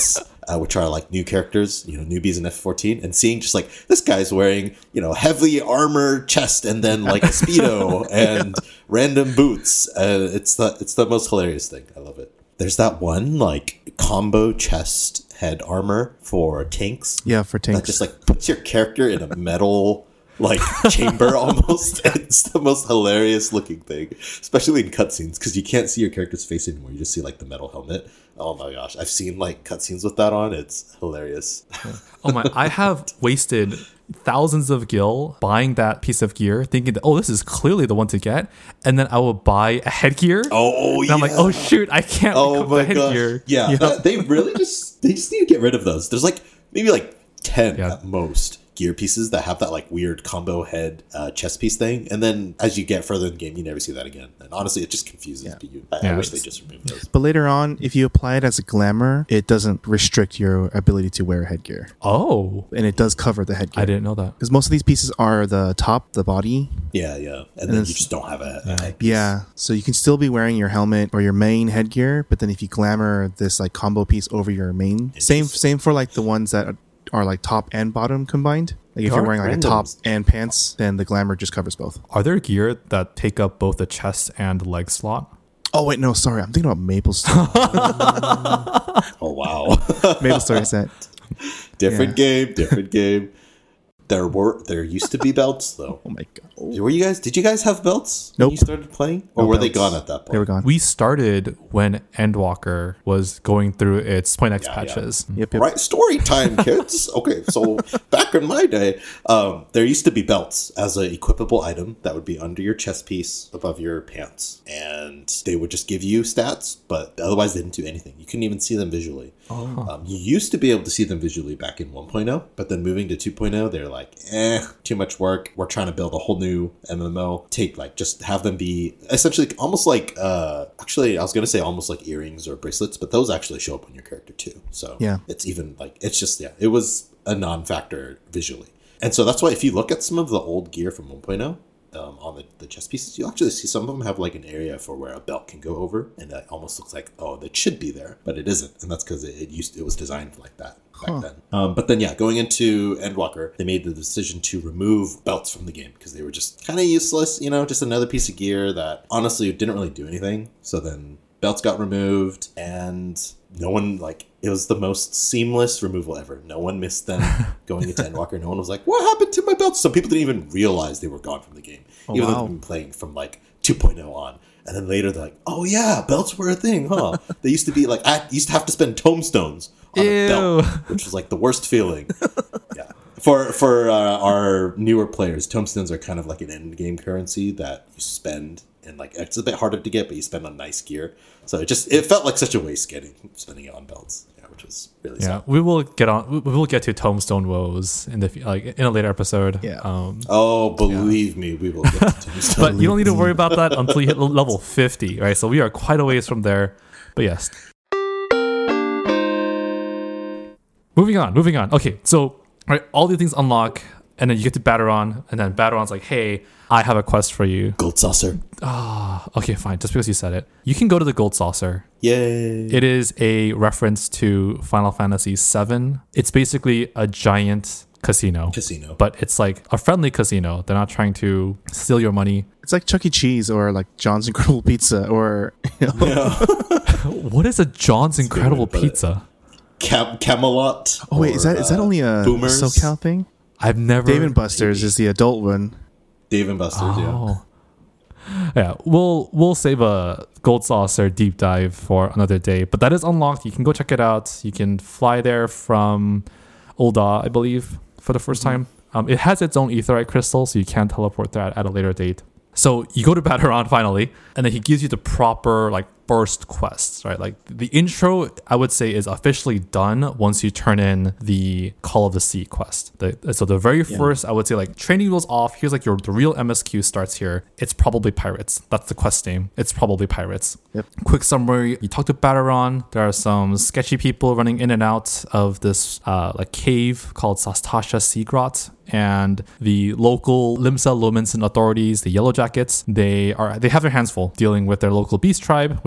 [SPEAKER 1] uh, which are like new characters, you know, newbies in F fourteen, and seeing just like this guy's wearing, you know, heavy armor chest and then like a Speedo and random boots. Uh, it's the it's the most hilarious thing. I love it. There's that one like combo chest head armor for tanks.
[SPEAKER 2] Yeah, for tanks.
[SPEAKER 1] That just like puts your character in a metal like chamber almost. It's the most hilarious looking thing, especially in cutscenes, because you can't see your character's face anymore. You just see like the metal helmet. Oh my gosh, I've seen like cutscenes with that on. It's hilarious.
[SPEAKER 3] Oh my, I have wasted thousands of gil buying that piece of gear, thinking that, oh, this is clearly the one to get, and then I will buy a headgear.
[SPEAKER 1] Oh,
[SPEAKER 3] and
[SPEAKER 1] yeah.
[SPEAKER 3] I'm like, oh shoot, I can't
[SPEAKER 1] Oh
[SPEAKER 3] pick up
[SPEAKER 1] my
[SPEAKER 3] the headgear.
[SPEAKER 1] gosh. Yeah,
[SPEAKER 3] You know?
[SPEAKER 1] that- they really just they just need to get rid of those. There's like maybe like ten
[SPEAKER 3] Yeah.
[SPEAKER 1] at most gear pieces that have that like weird combo head uh, chest piece thing, and then as you get further in the game, you never see that again. And honestly, it just confuses
[SPEAKER 2] Yeah.
[SPEAKER 1] you. I, I
[SPEAKER 3] Yeah,
[SPEAKER 1] wish they
[SPEAKER 3] it's-
[SPEAKER 1] just removed those.
[SPEAKER 2] But later on, if you apply it as a glamour, it doesn't restrict your ability to wear headgear.
[SPEAKER 3] Oh,
[SPEAKER 2] And it does cover the headgear.
[SPEAKER 3] I didn't know that.
[SPEAKER 2] Because most of these pieces are the top, the body.
[SPEAKER 1] Yeah, yeah, and, then
[SPEAKER 2] it's-
[SPEAKER 1] you just don't have a, a head piece.
[SPEAKER 2] Yeah. So you can still be wearing your helmet or your main headgear, but then if you glamour this like combo piece over your main, same same for like the ones that are like top and bottom combined. Like if
[SPEAKER 1] There
[SPEAKER 2] you're
[SPEAKER 1] are
[SPEAKER 2] wearing like a top
[SPEAKER 1] randoms.
[SPEAKER 2] and pants, then the glamour just covers both.
[SPEAKER 3] Are there gear that take up both the chest and leg slot?
[SPEAKER 2] Oh wait, no, sorry, I'm thinking about Maple Story.
[SPEAKER 1] Oh wow.
[SPEAKER 2] Maple Story set.
[SPEAKER 1] Different
[SPEAKER 2] Yeah.
[SPEAKER 1] game, different game. There were there used to be belts though.
[SPEAKER 2] Oh my god.
[SPEAKER 1] Were you guys? Did you guys have belts when
[SPEAKER 2] Nope.
[SPEAKER 1] you started playing, or
[SPEAKER 2] No
[SPEAKER 1] were they
[SPEAKER 2] belts.
[SPEAKER 1] gone at that point?
[SPEAKER 2] They were gone.
[SPEAKER 3] We started when Endwalker was going through its Point X
[SPEAKER 1] Yeah, yeah.
[SPEAKER 3] patches.
[SPEAKER 2] Yep, yep.
[SPEAKER 1] Right, story time, kids. Okay, so back in my day, um, there used to be belts as an equipable item that would be under your chest piece, above your pants, and they would just give you stats, but otherwise they didn't do anything. You couldn't even see them visually.
[SPEAKER 3] Oh.
[SPEAKER 1] Um, you used to be able to see them visually back in one point oh, but then moving to two point oh, they're like, eh, too much work. We're trying to build a whole new M M O. Take like just have them be essentially almost like uh actually I was gonna say almost like earrings or bracelets, but those actually show up on your character too. So
[SPEAKER 2] Yeah.
[SPEAKER 1] it's even like it's just yeah, it was a non-factor visually. And so that's why if you look at some of the old gear from one point oh, um, on the, the chest pieces, you actually see some of them have like an area for where a belt can go over, and it almost looks like, oh, that should be there, but it isn't, and that's because it, it used it was designed like that back
[SPEAKER 2] Huh.
[SPEAKER 1] then. Um, but then yeah, going into Endwalker, they made the decision to remove belts from the game because they were just kind of useless, you know, just another piece of gear that honestly didn't really do anything. So then belts got removed, and no one like it was the most seamless removal ever. No one missed them going into Endwalker. No one was like, "What happened to my belts?" Some people didn't even realize they were gone from the game,
[SPEAKER 2] Oh,
[SPEAKER 1] even though
[SPEAKER 2] wow.
[SPEAKER 1] they've been playing from like two point oh on. And then later they're like, "Oh yeah, belts were a thing, huh?" They used to be like, I used to have to spend tomestones on a belt,
[SPEAKER 3] Ew.
[SPEAKER 1] which was like the worst feeling. Yeah. For for uh, our newer players, tomestones are kind of like an end game currency that you spend, and like it's a bit harder to get, but you spend on nice gear. So it just it felt like such a waste getting spending it on belts, yeah, which was really
[SPEAKER 3] Yeah,
[SPEAKER 1] sad.
[SPEAKER 3] we will get on. We we will get to Tombstone woes in the f- like in a later episode.
[SPEAKER 2] Yeah.
[SPEAKER 3] Um,
[SPEAKER 1] Oh, believe me, we will get to tomestones.
[SPEAKER 3] but you don't need to worry about that until you hit l- level fifty, right? So we are quite a ways from there. But yes. Moving on, moving on. Okay, so right, all these things unlock, and then you get to Bateron, and then Bateron's like, "Hey, I have a quest for you."
[SPEAKER 1] Gold saucer,
[SPEAKER 3] Ah, okay, fine. Just because you said it, you can go to the Gold Saucer.
[SPEAKER 1] yay!
[SPEAKER 3] It is a reference to Final Fantasy seven. It's basically a giant casino,
[SPEAKER 1] Casino.
[SPEAKER 3] but it's like a friendly casino. They're not trying to steal your money.
[SPEAKER 2] It's like Chuck E. Cheese or like John's Incredible Pizza or you know,
[SPEAKER 1] Yeah.
[SPEAKER 3] What is a John's
[SPEAKER 1] a good way
[SPEAKER 3] Incredible
[SPEAKER 1] to put it.
[SPEAKER 3] Pizza?
[SPEAKER 1] Cam- Camelot.
[SPEAKER 2] Oh wait, is
[SPEAKER 1] or,
[SPEAKER 2] that is that
[SPEAKER 1] uh,
[SPEAKER 2] only a
[SPEAKER 1] Boomers?
[SPEAKER 2] SoCal thing?
[SPEAKER 3] I've never.
[SPEAKER 2] Dave and Buster's is the adult one.
[SPEAKER 1] Dave and Buster's, yeah.
[SPEAKER 3] Oh. Yeah, we'll we'll save a Gold Saucer deep dive for another day. But that is unlocked. You can go check it out. You can fly there from Ul'dah, I believe, for the first time. Um, it has its own aetheryte crystal, so you can teleport there at a later date. So you go to Bateron finally, and then he gives you the proper like first quests, right? Like the intro, I would say, is officially done once you turn in the Call of the Sea quest. The, so the very first, I would say, like training wheels off. Here's like your the real M S Q starts here. It's probably pirates. That's the quest name. It's probably pirates.
[SPEAKER 2] Yep.
[SPEAKER 3] Quick summary: you talk to Bateron. There are some sketchy people running in and out of this uh, like cave called Sastasha Sea Grot. And the local Limsa Lominson authorities, the Yellow Jackets, they are they have their hands full dealing with their local beast tribe, which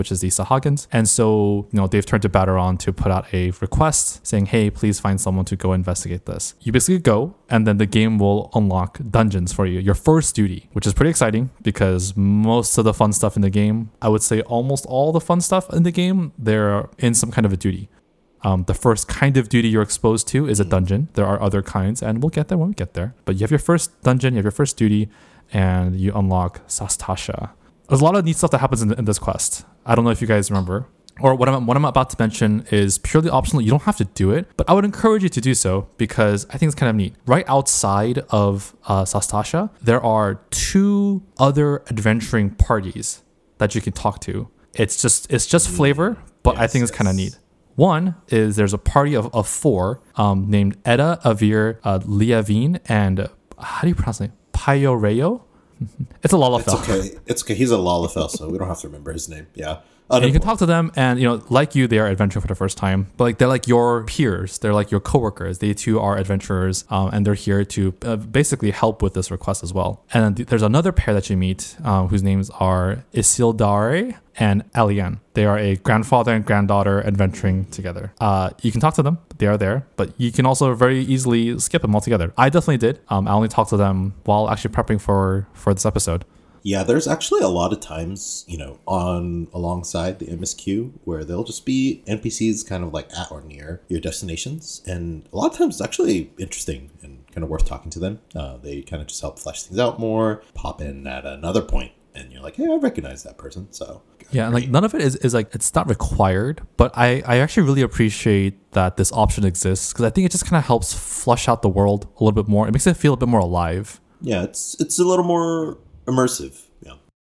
[SPEAKER 3] which is the Sahagins. And so, you know, they've turned to Battleron to put out a request saying, hey, please find someone to go investigate this. You basically go, and then the game will unlock dungeons for you. Your first duty, which is pretty exciting because most of the fun stuff in the game, I would say almost all the fun stuff in the game, they're in some kind of a duty. Um, the first kind of duty you're exposed to is a dungeon. There are other kinds, and we'll get there when we get there. But you have your first dungeon, you have your first duty, and you unlock Sastasha. There's a lot of neat stuff that happens in, in this quest. I don't know if you guys remember. Or what I'm, what I'm about to mention is purely optional. You don't have to do it, but I would encourage you to do so because I think it's kind of neat. Right outside of uh, Sastasha, there are two other adventuring parties that you can talk to. It's just it's just flavor, but yes, I think it's yes. kind of neat. One is there's a party of, of four um, named Edda, Avir, uh, Liavine, and uh, how do you pronounce it? Pyoreo? It's a Lalafell.
[SPEAKER 1] It's okay. It's okay. He's a Lalafell, so we don't have to remember his name. Yeah.
[SPEAKER 3] And you can talk to them, and you know, like you, they are adventuring for the first time. But like they're like your peers, they're like your coworkers. They too are adventurers, um, and they're here to uh, basically help with this request as well. And then th- there's another pair that you meet, um, whose names are Isildare and Elian. They are a grandfather and granddaughter adventuring together. Uh, you can talk to them; they are there, but you can also very easily skip them altogether. I definitely did. Um, I only talked to them while actually prepping for for this episode.
[SPEAKER 1] Yeah, there's actually a lot of times, you know, on alongside the M S Q where there'll just be N P Cs kind of like at or near your destinations. And a lot of times it's actually interesting and kind of worth talking to them. Uh, they kind of just help flesh things out more, pop in at another point, and you're like, hey, I recognize that person. So
[SPEAKER 3] yeah, and like none of it is, is like, it's not required, but I, I actually really appreciate that this option exists because I think it just kind of helps flush out the world a little bit more. It makes it feel a bit more alive.
[SPEAKER 1] Yeah, it's it's a little more immersive. Yeah.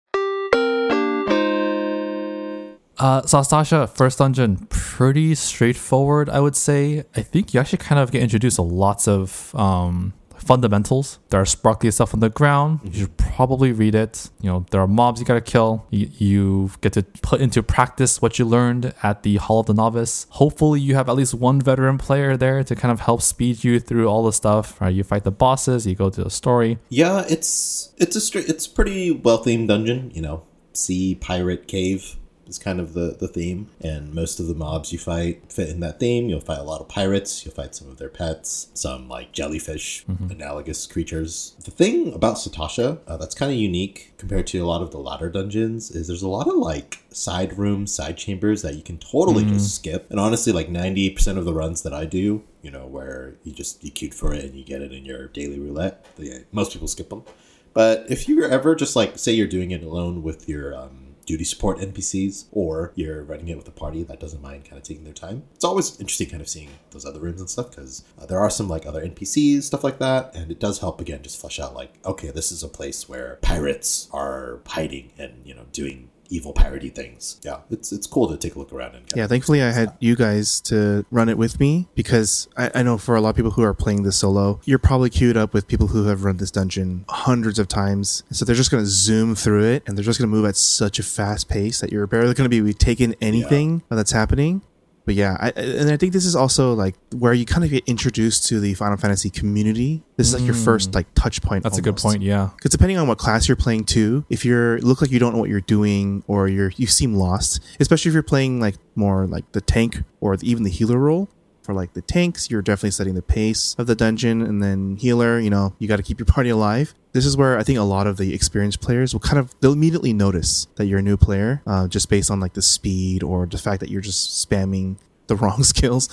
[SPEAKER 3] Uh, Sastasha, first dungeon, pretty straightforward, I would say. I think you actually kind of get introduced to lots of um, fundamentals. There are sparkly stuff on the ground. Mm-hmm. You should probably read it. You know, there are mobs you gotta kill. You, you get to put into practice what you learned at the Hall of the Novice. Hopefully you have at least one veteran player there to kind of help speed you through all the stuff. Right? You fight the bosses, you go to the story.
[SPEAKER 1] Yeah, it's it's a straight, it's pretty well themed dungeon. You know, sea pirate cave is kind of the, the theme, and most of the mobs you fight fit in that theme. You'll fight a lot of pirates, you'll fight some of their pets, some like jellyfish, mm-hmm. analogous creatures. The thing about Sastasha uh, that's kind of unique compared to a lot of the latter dungeons is there's a lot of like side rooms, side chambers that you can totally mm-hmm. just skip. And honestly, like ninety percent of the runs that I do, you know, where you just you queued for it and you get it in your daily roulette, the, most people skip them. But if you're ever just like, say you're doing it alone with your um duty support N P Cs, or you're running it with a party that doesn't mind kind of taking their time, it's always interesting kind of seeing those other rooms and stuff, because uh, there are some like other N P Cs, stuff like that, and it does help again just flesh out like, okay, this is a place where pirates are hiding and, you know, doing evil piratey things. Yeah, it's it's cool to take a look around. And
[SPEAKER 2] yeah, thankfully I had that. You guys to run it with me, because I, I know for a lot of people who are playing this solo, you're probably queued up with people who have run this dungeon hundreds of times, and so they're just going to zoom through it, and they're just going to move at such a fast pace that you're barely going to be taking anything yeah. that's happening. But yeah, I, and I think this is also like where you kind of get introduced to the Final Fantasy community. This is like your first like touch point.
[SPEAKER 3] That's
[SPEAKER 2] almost.
[SPEAKER 3] A good point, yeah.
[SPEAKER 2] Because depending on what class you're playing too, if you're look like you don't know what you're doing, or you're you seem lost, especially if you're playing like more like the tank or the, even the healer role. For like the tanks, you're definitely setting the pace of the dungeon, and then healer, you know, you got to keep your party alive. This is where I think a lot of the experienced players will kind of, they'll immediately notice that you're a new player, uh, just based on like the speed or the fact that you're just spamming the wrong skills.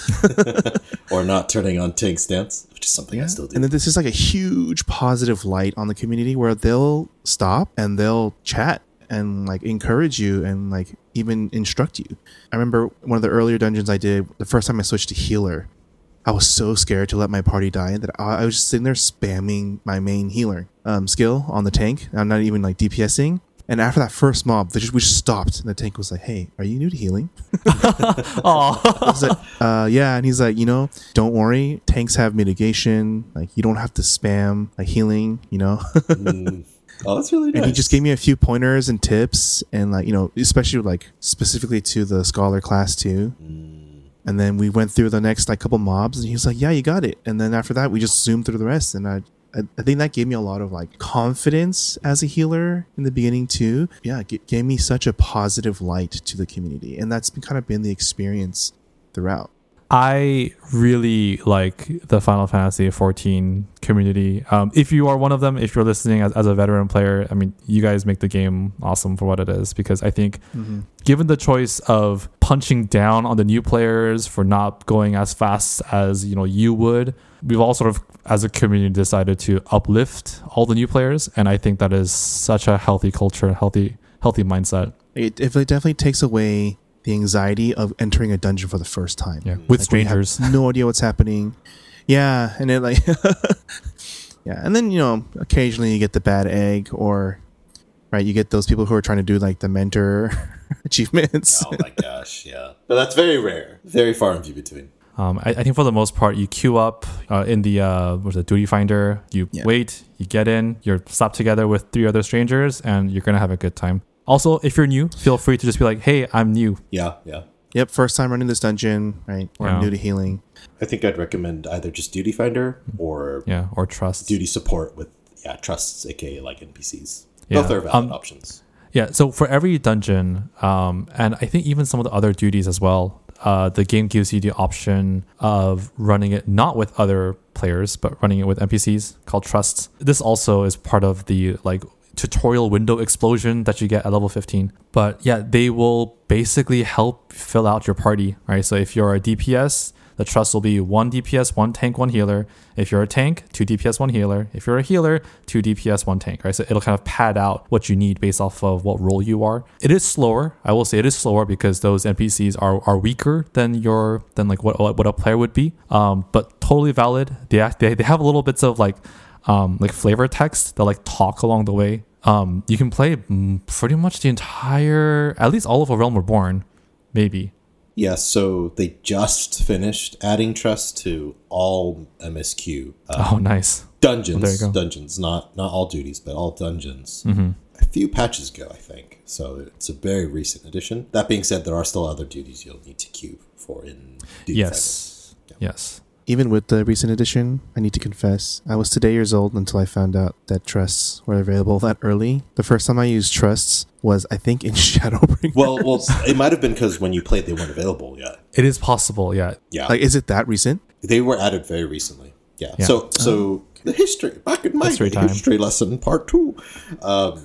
[SPEAKER 1] Or not turning on tank stance, which is something yeah. I still do.
[SPEAKER 2] And then this is like a huge positive light on the community where they'll stop and they'll chat and like encourage you and like even instruct you. I remember one of the earlier dungeons I did, the first time I switched to healer, I was so scared to let my party die that I was just sitting there spamming my main healer um, skill on the tank. I'm not even like DPSing. And after that first mob, they just, we just stopped, and the tank was like, "Hey, are you new to healing?"
[SPEAKER 3] Oh,
[SPEAKER 2] I was like, uh, yeah. And he's like, "You know, don't worry. Tanks have mitigation. Like, you don't have to spam like healing. You know."
[SPEAKER 1] mm. Oh, that's really nice.
[SPEAKER 2] And he just gave me a few pointers and tips, and like, you know, especially like specifically to the scholar class too. Mm. And then we went through the next like couple mobs, and he was like, "Yeah, you got it." And then after that, we just zoomed through the rest, and I I, I think that gave me a lot of like confidence as a healer in the beginning too. Yeah, it gave me such a positive light to the community, and that's been kind of been the experience throughout.
[SPEAKER 3] I really like the Final Fantasy fourteen community. Um, if you are one of them, if you're listening as, as a veteran player, I mean, you guys make the game awesome for what it is, because I think mm-hmm. given the choice of punching down on the new players for not going as fast as, you know, you would, we've all sort of, as a community, decided to uplift all the new players. And I think that is such a healthy culture, healthy, healthy mindset.
[SPEAKER 2] It, it definitely takes away the anxiety of entering a dungeon for the first time.
[SPEAKER 3] Yeah, with
[SPEAKER 2] like
[SPEAKER 3] strangers.
[SPEAKER 2] No idea what's happening. Yeah, and it like yeah, and then, you know, occasionally you get the bad egg, or right, you get those people who are trying to do like the mentor achievements.
[SPEAKER 1] Oh my gosh, yeah. But that's very rare. Very far and few between.
[SPEAKER 3] Um, I, I think for the most part, you queue up uh, in the uh, what's it, duty finder. You yeah. wait, you get in, you're slapped together with three other strangers, and you're gonna have a good time. Also, if you're new, feel free to just be like, hey, I'm new.
[SPEAKER 1] Yeah, yeah.
[SPEAKER 2] Yep, first time running this dungeon, right? Or yeah. I'm new to healing.
[SPEAKER 1] I think I'd recommend either just Duty Finder or
[SPEAKER 3] yeah, or Trust.
[SPEAKER 1] Duty Support with, yeah, Trusts, aka like N P Cs.
[SPEAKER 3] Yeah.
[SPEAKER 1] Both are valid
[SPEAKER 3] um,
[SPEAKER 1] options.
[SPEAKER 3] Yeah, so for every dungeon, um, and I think even some of the other duties as well, uh, the game gives you the option of running it not with other players, but running it with N P Cs called Trusts. This also is part of the like tutorial window explosion that you get at level fifteen. But yeah, they will basically help fill out your party, right? So if you're a D P S, the trust will be one D P S, one tank, one healer. If you're a tank, two D P S, one healer. If you're a healer, two D P S, one tank, right? So it'll kind of pad out what you need based off of what role you are. It is slower. I will say it is slower because those N P Cs are, are weaker than your than like what what a player would be. Um, but totally valid. They they they have a little bits of like um like flavor text that like talk along the way. Um, you can play pretty much the entire, at least all of A Realm Reborn, maybe.
[SPEAKER 1] Yeah, so they just finished adding trust to all M S Q. Um,
[SPEAKER 3] oh, nice.
[SPEAKER 1] Dungeons,
[SPEAKER 3] oh, there you go.
[SPEAKER 1] dungeons, not not all duties, but all dungeons.
[SPEAKER 3] Mm-hmm.
[SPEAKER 1] A few patches ago, I think. So it's a very recent addition. That being said, there are still other duties you'll need to queue for in Duty
[SPEAKER 3] Yes, yeah. yes.
[SPEAKER 2] Even with the recent edition, I need to confess, I was today years old until I found out that trusts were available that early. The first time I used trusts was, I think, in Shadowbringers.
[SPEAKER 1] Well, well, it might have been because when you played, they weren't available yet.
[SPEAKER 3] It is possible, yeah.
[SPEAKER 1] Yeah.
[SPEAKER 2] Like, is it that recent?
[SPEAKER 1] They were added very recently. Yeah. yeah. So, so oh. the history, back in my history, history lesson, part two. Um,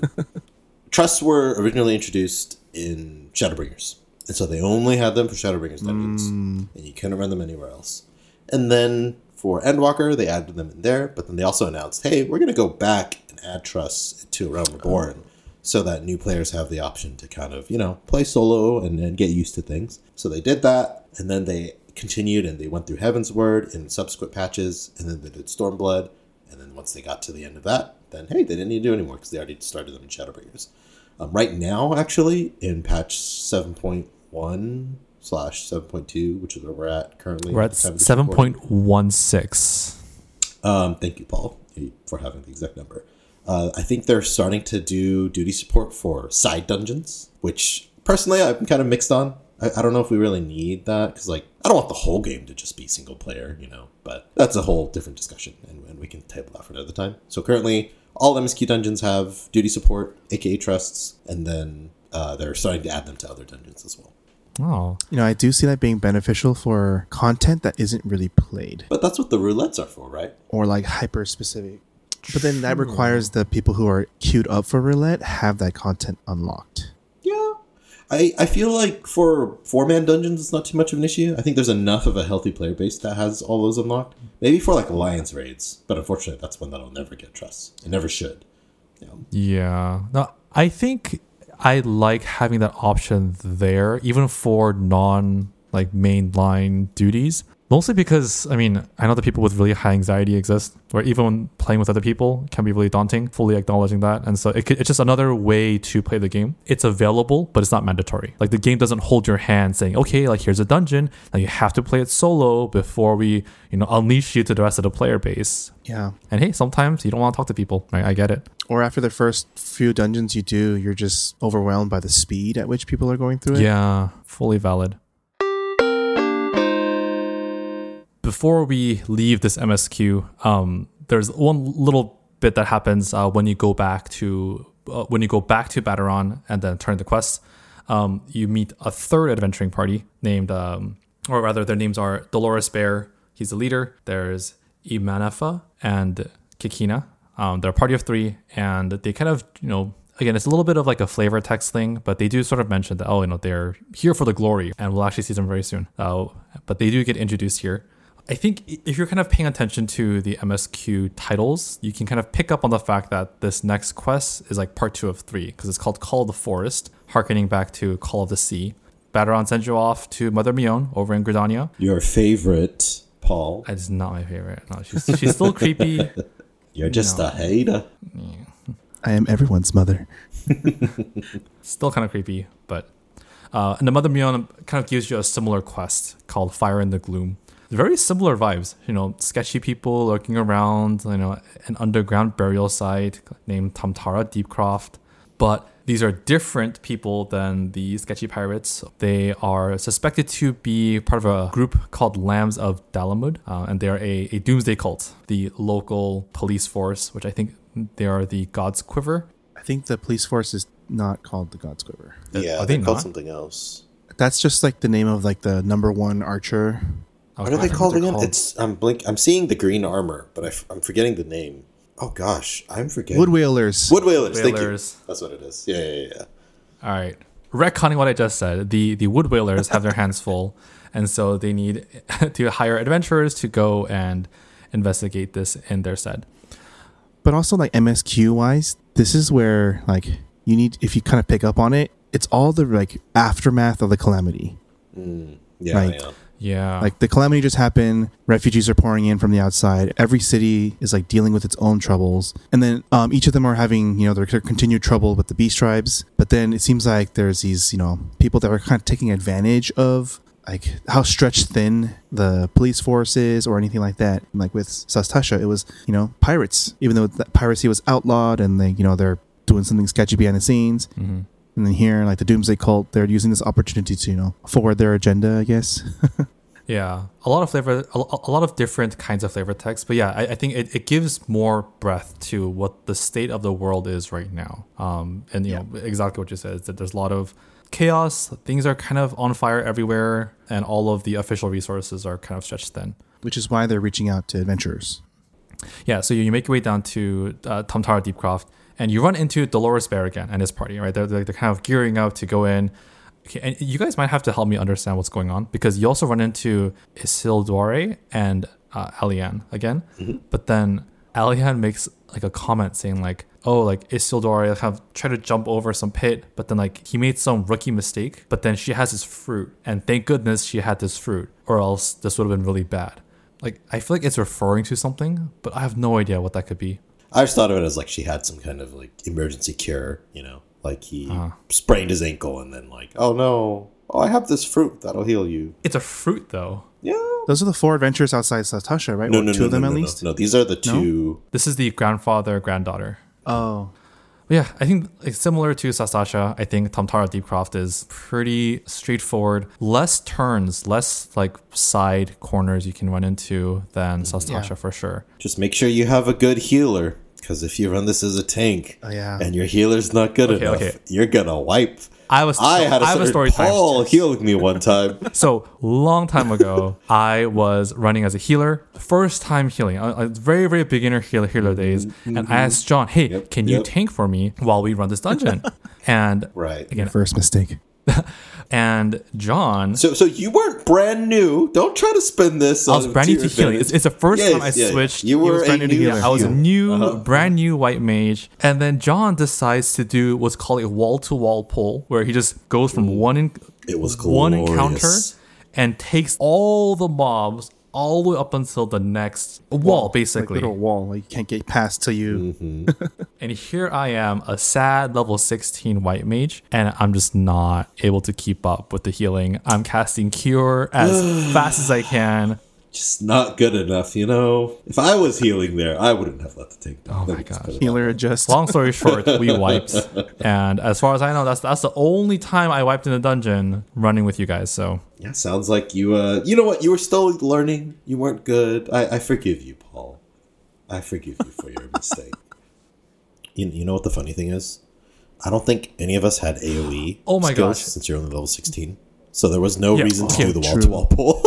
[SPEAKER 1] trusts were originally introduced in Shadowbringers. And so they only had them for Shadowbringers dungeons. Mm. And you couldn't run them anywhere else. And then for Endwalker, they added them in there, but then they also announced, hey, we're going to go back and add trusts to Realm Reborn so that new players have the option to kind of, you know, play solo and, and get used to things. So they did that, and then they continued and they went through Heavensward in subsequent patches, and then they did Stormblood, and then once they got to the end of that, then, hey, they didn't need to do anymore because they already started them in Shadowbringers. Um, right now, actually, in patch seven point one... slash seven point two, which is where we're at currently.
[SPEAKER 3] We're at seven point one six.
[SPEAKER 1] Um, thank you, Paul, for having the exact number. Uh, I think they're starting to do duty support for side dungeons, which personally I'm kind of mixed on. I, I don't know if we really need that because, like, I don't want the whole game to just be single player, you know, but that's a whole different discussion, and, and we can table that for another time. So currently, all M S Q dungeons have duty support, aka trusts, and then uh, they're starting to add them to other dungeons as well.
[SPEAKER 3] Oh,
[SPEAKER 2] you know, I do see that being beneficial for content that isn't really played.
[SPEAKER 1] But that's what the roulettes are for, right?
[SPEAKER 2] Or like hyper specific. But then that requires the people who are queued up for roulette have that content unlocked.
[SPEAKER 1] Yeah. I, I feel like for four-man dungeons, it's not too much of an issue. I think there's enough of a healthy player base that has all those unlocked. Maybe for like alliance raids. But unfortunately, that's one that'll never get trust. It never should.
[SPEAKER 3] Yeah. Yeah. No, I think I like having that option there, even for non like mainline duties. Mostly because, I mean, I know that people with really high anxiety exist, where even when playing with other people can be really daunting, fully acknowledging that. And so it could, it's just another way to play the game. It's available, but it's not mandatory. Like the game doesn't hold your hand saying, okay, like here's a dungeon. Now you have to play it solo before we, you know, unleash you to the rest of the player base.
[SPEAKER 2] Yeah.
[SPEAKER 3] And hey, sometimes you don't want to talk to people, right? I get it.
[SPEAKER 2] Or after the first few dungeons you do, you're just overwhelmed by the speed at which people are going through it.
[SPEAKER 3] Yeah, fully valid. Before we leave this M S Q, um, there's one little bit that happens uh, when you go back to uh, when you go back to Baderon and then turn the quest. Um, you meet a third adventuring party named, um, or rather, their names are Dolores Bear. He's the leader. There's Imanafa and Kikina. Um, they're a party of three, and they kind of, you know, again, it's a little bit of like a flavor text thing, but they do sort of mention that, oh, you know, they're here for the glory, and we'll actually see them very soon. Uh, but they do get introduced here. I think if you're kind of paying attention to the M S Q titles, you can kind of pick up on the fact that this next quest is like part two of three, because it's called Call of the Forest, harkening back to Call of the Sea. Baderon sends you off to Mother Mion over in Gridania.
[SPEAKER 1] Your favorite, Paul.
[SPEAKER 3] It's not my favorite. No, she's she's still creepy.
[SPEAKER 1] You're just
[SPEAKER 3] No.
[SPEAKER 1] a hater.
[SPEAKER 2] I am everyone's mother.
[SPEAKER 3] Still kind of creepy, but uh, and the Mother Mion kind of gives you a similar quest called Fire in the Gloom. Very similar vibes, you know, sketchy people lurking around, you know, an underground burial site named Tamtara Deepcroft. But these are different people than the sketchy pirates. They are suspected to be part of a group called Lambs of Dalamud, uh, and they're a, a doomsday cult, the local police force, which I think they are the God's Quiver.
[SPEAKER 2] I think the police force is not called the God's Quiver.
[SPEAKER 1] Yeah,
[SPEAKER 3] are they
[SPEAKER 1] they're called
[SPEAKER 3] not?
[SPEAKER 1] something else.
[SPEAKER 2] That's just like the name of like the number one archer.
[SPEAKER 3] Oh,
[SPEAKER 1] What are they
[SPEAKER 3] God.
[SPEAKER 1] called
[SPEAKER 2] they're
[SPEAKER 1] again?
[SPEAKER 2] called.
[SPEAKER 1] It's I'm blink. I'm seeing the green armor, but I f- I'm forgetting the name. Oh gosh, I'm forgetting.
[SPEAKER 2] Wood Whalers.
[SPEAKER 1] Wood Whalers. Thank you.
[SPEAKER 3] Whalers.
[SPEAKER 1] That's what it is. Yeah, yeah, yeah.
[SPEAKER 3] All right. Retconning what I just said, the, the Wood Whalers have their hands full, and so they need to hire adventurers to go and investigate this in their stead.
[SPEAKER 2] But also like M S Q wise, this is where like you need, if you kind of pick up on it, it's all the like aftermath of the calamity.
[SPEAKER 1] Mm, yeah,
[SPEAKER 2] Like-
[SPEAKER 1] yeah.
[SPEAKER 3] Yeah.
[SPEAKER 2] Like the calamity just happened, refugees are pouring in from the outside. Every city is like dealing with its own troubles. And then um, each of them are having, you know, their, their continued trouble with the beast tribes. But then it seems like there's these, you know, people that are kind of taking advantage of like how stretched thin the police force is or anything like that. Like with Sastasha, it was, you know, pirates, even though that piracy was outlawed and they, you know, they're doing something sketchy behind the scenes.
[SPEAKER 3] hmm
[SPEAKER 2] And then here, like the Doomsday Cult, they're using this opportunity to, you know, forward their agenda, I guess.
[SPEAKER 3] Yeah. A lot of flavor, a, a lot of different kinds of flavor text. But yeah, I, I think it, it gives more breadth to what the state of the world is right now. Um, and, you know, exactly what you said is that there's a lot of chaos. Things are kind of on fire everywhere. And all of the official resources are kind of stretched thin.
[SPEAKER 2] Which is why they're reaching out to adventurers.
[SPEAKER 3] Yeah, so you make your way down to uh, Tamtara Deepcroft, and you run into Dolores Bear again and his party, right? They're, they're, they're kind of gearing up to go in. Okay, and you guys might have to help me understand what's going on, because you also run into Isildur and uh, Alian again.
[SPEAKER 1] Mm-hmm.
[SPEAKER 3] But then Alian makes like a comment saying like, oh, like Isildur kind of tried to jump over some pit, but then like he made some rookie mistake, but then she has this fruit, and thank goodness she had this fruit, or else this would have been really bad. Like, I feel like it's referring to something, but I have no idea what that could be.
[SPEAKER 1] I just thought of it as like she had some kind of like emergency cure, you know, like he
[SPEAKER 3] Uh-huh.
[SPEAKER 1] sprained his ankle and then like, oh no, oh I have this fruit that'll heal you.
[SPEAKER 3] It's a fruit, though.
[SPEAKER 1] Yeah.
[SPEAKER 2] Those are the four adventurers outside Satasha, right?
[SPEAKER 1] No,
[SPEAKER 2] or
[SPEAKER 1] no,
[SPEAKER 2] two
[SPEAKER 1] no,
[SPEAKER 2] of them
[SPEAKER 1] no,
[SPEAKER 2] at
[SPEAKER 1] no,
[SPEAKER 2] least?
[SPEAKER 1] no, no. These are the two.
[SPEAKER 3] This is the grandfather, granddaughter.
[SPEAKER 2] Oh.
[SPEAKER 3] But yeah, I think like, similar to Sastasha, I think Tamtara Deepcroft is pretty straightforward. Less turns, less like side corners you can run into than Sastasha
[SPEAKER 2] Yeah.
[SPEAKER 3] for sure.
[SPEAKER 1] Just make sure you have a good healer, because if you run this as a tank
[SPEAKER 2] Oh, yeah.
[SPEAKER 1] and your healer's not good
[SPEAKER 3] Okay,
[SPEAKER 1] enough,
[SPEAKER 3] okay.
[SPEAKER 1] you're gonna wipe.
[SPEAKER 3] I was
[SPEAKER 1] I had a,
[SPEAKER 3] I have a story time.
[SPEAKER 1] Paul healed me one time.
[SPEAKER 3] So long time ago, I was running as a healer, first time healing, a, a very very beginner healer healer days, and I asked John, "Hey,
[SPEAKER 1] Yep,
[SPEAKER 3] can you
[SPEAKER 1] yep.
[SPEAKER 3] tank for me while we run this dungeon?" And
[SPEAKER 1] Right.
[SPEAKER 3] again,
[SPEAKER 2] First mistake.
[SPEAKER 3] and John,
[SPEAKER 1] So, so you weren't brand new. Don't try to spin this.
[SPEAKER 3] I was
[SPEAKER 1] on
[SPEAKER 3] brand new
[SPEAKER 1] your
[SPEAKER 3] to healing. It's,
[SPEAKER 1] advantage.
[SPEAKER 3] it's the first
[SPEAKER 1] Yes,
[SPEAKER 3] time I
[SPEAKER 1] yeah, yeah.
[SPEAKER 3] switched.
[SPEAKER 1] You
[SPEAKER 3] He
[SPEAKER 1] were
[SPEAKER 3] was brand
[SPEAKER 1] a
[SPEAKER 3] new to
[SPEAKER 1] new
[SPEAKER 3] healing. I was a
[SPEAKER 1] healer.
[SPEAKER 3] new,
[SPEAKER 1] Uh-huh.
[SPEAKER 3] brand new white mage, and then John decides to do what's called a wall to wall pull, where he just goes from one in,
[SPEAKER 1] It was
[SPEAKER 3] one encounter
[SPEAKER 1] glorious.
[SPEAKER 3] and takes all the mobs all the way up until the next wall, basically.
[SPEAKER 2] Like little wall. Like you can't get past till you.
[SPEAKER 1] Mm-hmm.
[SPEAKER 3] And here I am, a sad level sixteen white mage, and I'm just not able to keep up with the healing. I'm casting Cure as fast as I can.
[SPEAKER 1] Just not good enough, you know. If I was healing there, I wouldn't have let the tank down.
[SPEAKER 3] Oh my
[SPEAKER 1] Let's
[SPEAKER 3] gosh.
[SPEAKER 1] put it
[SPEAKER 2] Healer adjust.
[SPEAKER 3] Long story short, we wiped. And as far as I know, that's that's the only time I wiped in the dungeon running with you guys. So
[SPEAKER 1] Yeah, sounds like you. Uh, you know what? You were still learning. You weren't good. I, I forgive you, Paul. I forgive you for your mistake. You, you know what the funny thing is? I don't think any of us had AoE
[SPEAKER 3] Oh my
[SPEAKER 1] skills
[SPEAKER 3] gosh.
[SPEAKER 1] since you're only level sixteen. So there was no
[SPEAKER 3] Yeah,
[SPEAKER 1] reason to
[SPEAKER 3] okay,
[SPEAKER 1] do the wall-to-wall pull.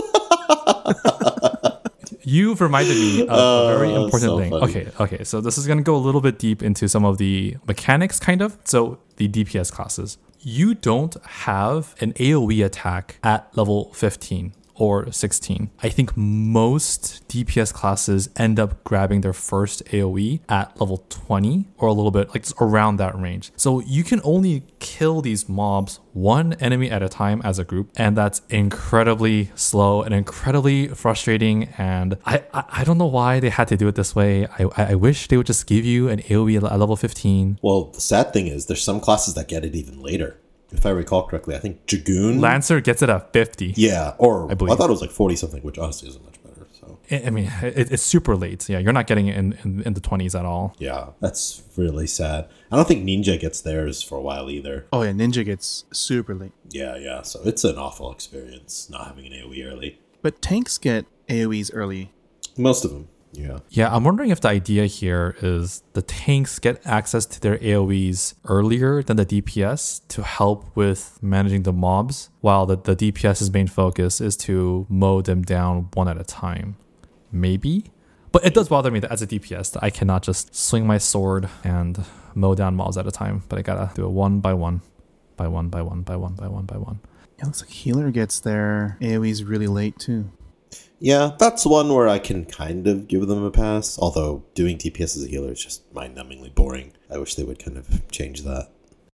[SPEAKER 3] You've reminded me of a very
[SPEAKER 1] Oh,
[SPEAKER 3] important
[SPEAKER 1] so
[SPEAKER 3] thing.
[SPEAKER 1] funny.
[SPEAKER 3] Okay, okay. So this is going to go a little bit deep into some of the mechanics, kind of. So the D P S classes. You don't have an AoE attack at level fifteen or sixteen. I think most D P S classes end up grabbing their first AoE at level twenty or a little bit, like around that range. So you can only kill these mobs one enemy at a time as a group, and that's incredibly slow and incredibly frustrating. And I, I, I don't know why they had to do it this way. I, I wish they would just give you an AoE at level fifteen.
[SPEAKER 1] Well, the sad thing is there's some classes that get it even later. If I recall correctly, I think Dragoon...
[SPEAKER 3] Lancer gets it at fifty.
[SPEAKER 1] Yeah, or
[SPEAKER 3] I
[SPEAKER 1] I,
[SPEAKER 3] believe.
[SPEAKER 1] thought it was like forty-something, which honestly isn't much better. So
[SPEAKER 3] I I mean, it, it's super late. Yeah, you're not getting it in, in, in the twenties at all.
[SPEAKER 1] yeah, that's really sad. I don't think Ninja gets theirs for a while either.
[SPEAKER 2] Oh yeah, Ninja gets super late.
[SPEAKER 1] Yeah, yeah, so it's an awful experience not having an AoE early.
[SPEAKER 2] But tanks get AoEs early.
[SPEAKER 1] Most of them, yeah.
[SPEAKER 3] Yeah, I'm wondering if the idea here is the tanks get access to their AoEs earlier than the D P S to help with managing the mobs, while the, the DPS's main focus is to mow them down one at a time. Maybe? But it does bother me that as a D P S that I cannot just swing my sword and mow down mobs at a time, but I gotta do it one by one, by one, by one, by one, by one, by one.
[SPEAKER 2] Yeah, looks like healer gets their AoEs really late too.
[SPEAKER 1] Yeah, that's one where I can kind of give them a pass, although doing D P S as a healer is just mind-numbingly boring. I wish they would kind of change that.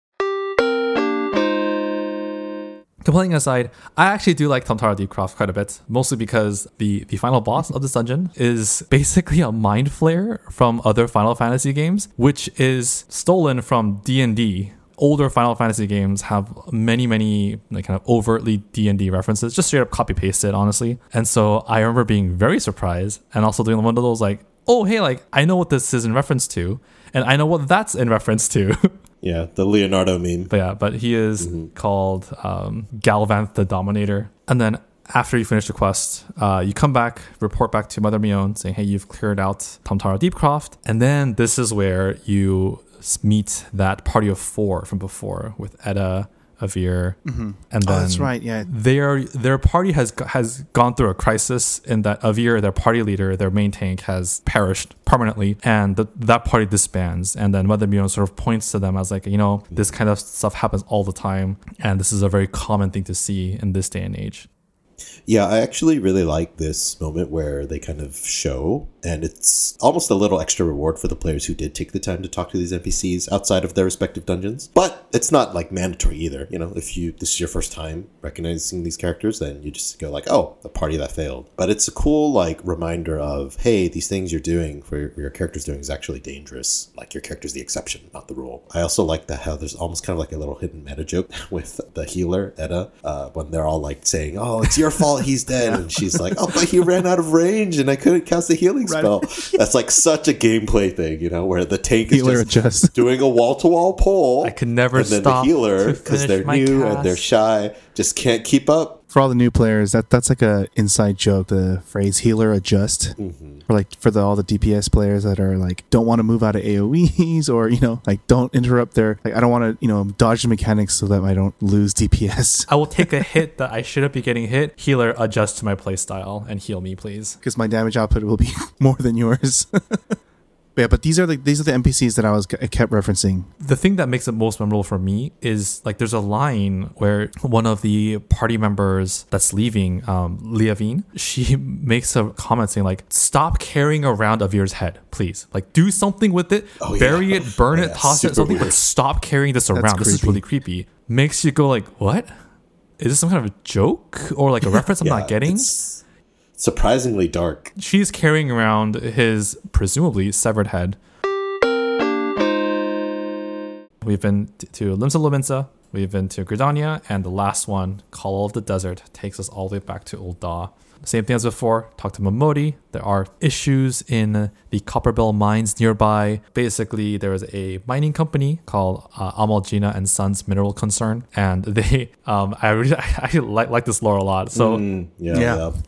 [SPEAKER 3] Complaining aside, I actually do like Tamtara Deepcroft quite a bit, mostly because the, the final boss of this dungeon is basically a mind flare from other Final Fantasy games, which is stolen from D and D. Older Final Fantasy games have many, many like kind of overtly D and D references, just straight up copy pasted, honestly. And so I remember being very surprised and also doing one of those like, oh, hey, like I know what this is in reference to, and I know what that's in reference to.
[SPEAKER 1] Yeah, the Leonardo meme.
[SPEAKER 3] But yeah, but he is mm-hmm. called um, Galvanth the Dominator. And then after you finish the quest, uh, you come back, report back to Mother Mion saying, hey, you've cleared out Tamtara Deepcroft. And then this is where you meet that party of four from before with Edda, Avir, mm-hmm. and then
[SPEAKER 2] oh, that's right, yeah.
[SPEAKER 3] Their their party has has gone through a crisis in that Avir, their party leader, their main tank, has perished permanently, and the, that party disbands. And then Mother Mion sort of points to them as like, you know, this kind of stuff happens all the time, and this is a very common thing to see in this day and age.
[SPEAKER 1] Yeah, I actually really like this moment where they kind of show, and it's almost a little extra reward for the players who did take the time to talk to these N P Cs outside of their respective dungeons. But it's not like mandatory either. You know, if you this is your first time recognizing these characters, then you just go like, oh, the party that failed. But it's a cool like reminder of, hey, these things you're doing for your, your character's doing is actually dangerous. Like your character's the exception, not the rule. I also like that how there's almost kind of like a little hidden meta joke with the healer, Edda, uh, when they're all like saying, oh, it's your fault he's dead, and she's like, oh, but he ran out of range and I couldn't cast a healing spell. That's like such a gameplay thing, you know, where the tank
[SPEAKER 2] healer
[SPEAKER 1] is just
[SPEAKER 2] adjust.
[SPEAKER 1] doing a wall-to-wall pull.
[SPEAKER 3] I can never
[SPEAKER 1] and then
[SPEAKER 3] stop
[SPEAKER 1] the healer, because they're new
[SPEAKER 3] cast.
[SPEAKER 1] and they're shy, just can't keep up.
[SPEAKER 2] For all the new players, that that's like a inside joke, the phrase healer adjust.
[SPEAKER 1] Mm-hmm.
[SPEAKER 2] For like for the all the D P S players that are like don't want to move out of AoEs, or you know, like don't interrupt their like I don't want to, you know, dodge the mechanics so that I don't lose D P S.
[SPEAKER 3] I will take a hit that I shouldn't be getting hit. Healer, adjust to my playstyle and heal me, please.
[SPEAKER 2] Because my damage output will be more than yours. But yeah, but these are the these are the N P Cs that I was I kept referencing.
[SPEAKER 3] The thing that makes it most memorable for me is like there's a line where one of the party members that's leaving, um, Liavine, she makes a comment saying like, "Stop carrying around Avir's head, please. Like, do something with it,
[SPEAKER 1] oh,
[SPEAKER 3] bury
[SPEAKER 1] yeah.
[SPEAKER 3] it, burn
[SPEAKER 1] yeah,
[SPEAKER 3] it, toss it, something.
[SPEAKER 1] weird.
[SPEAKER 3] But stop carrying this around.
[SPEAKER 2] That's
[SPEAKER 3] this is
[SPEAKER 2] creepy.
[SPEAKER 3] really creepy." Makes you go like, "What? Is this some kind of a joke or like a reference I'm
[SPEAKER 1] Yeah,
[SPEAKER 3] not getting?"
[SPEAKER 1] it's surprisingly dark.
[SPEAKER 3] She's carrying around his presumably severed head. We've been t- to Limsa Lominsa, we've been to Gridania, and the last one, Call of the Desert, takes us all the way back to Ul'dah. Same thing as before, talk to Momodi. There are issues in the Copperbell mines nearby. Basically, there is a mining company called uh, Amalgina and Sons Mineral Concern, and they, um, I really, I like, like this lore a lot. So
[SPEAKER 1] Mm, yeah,
[SPEAKER 2] Yeah.
[SPEAKER 1] yeah.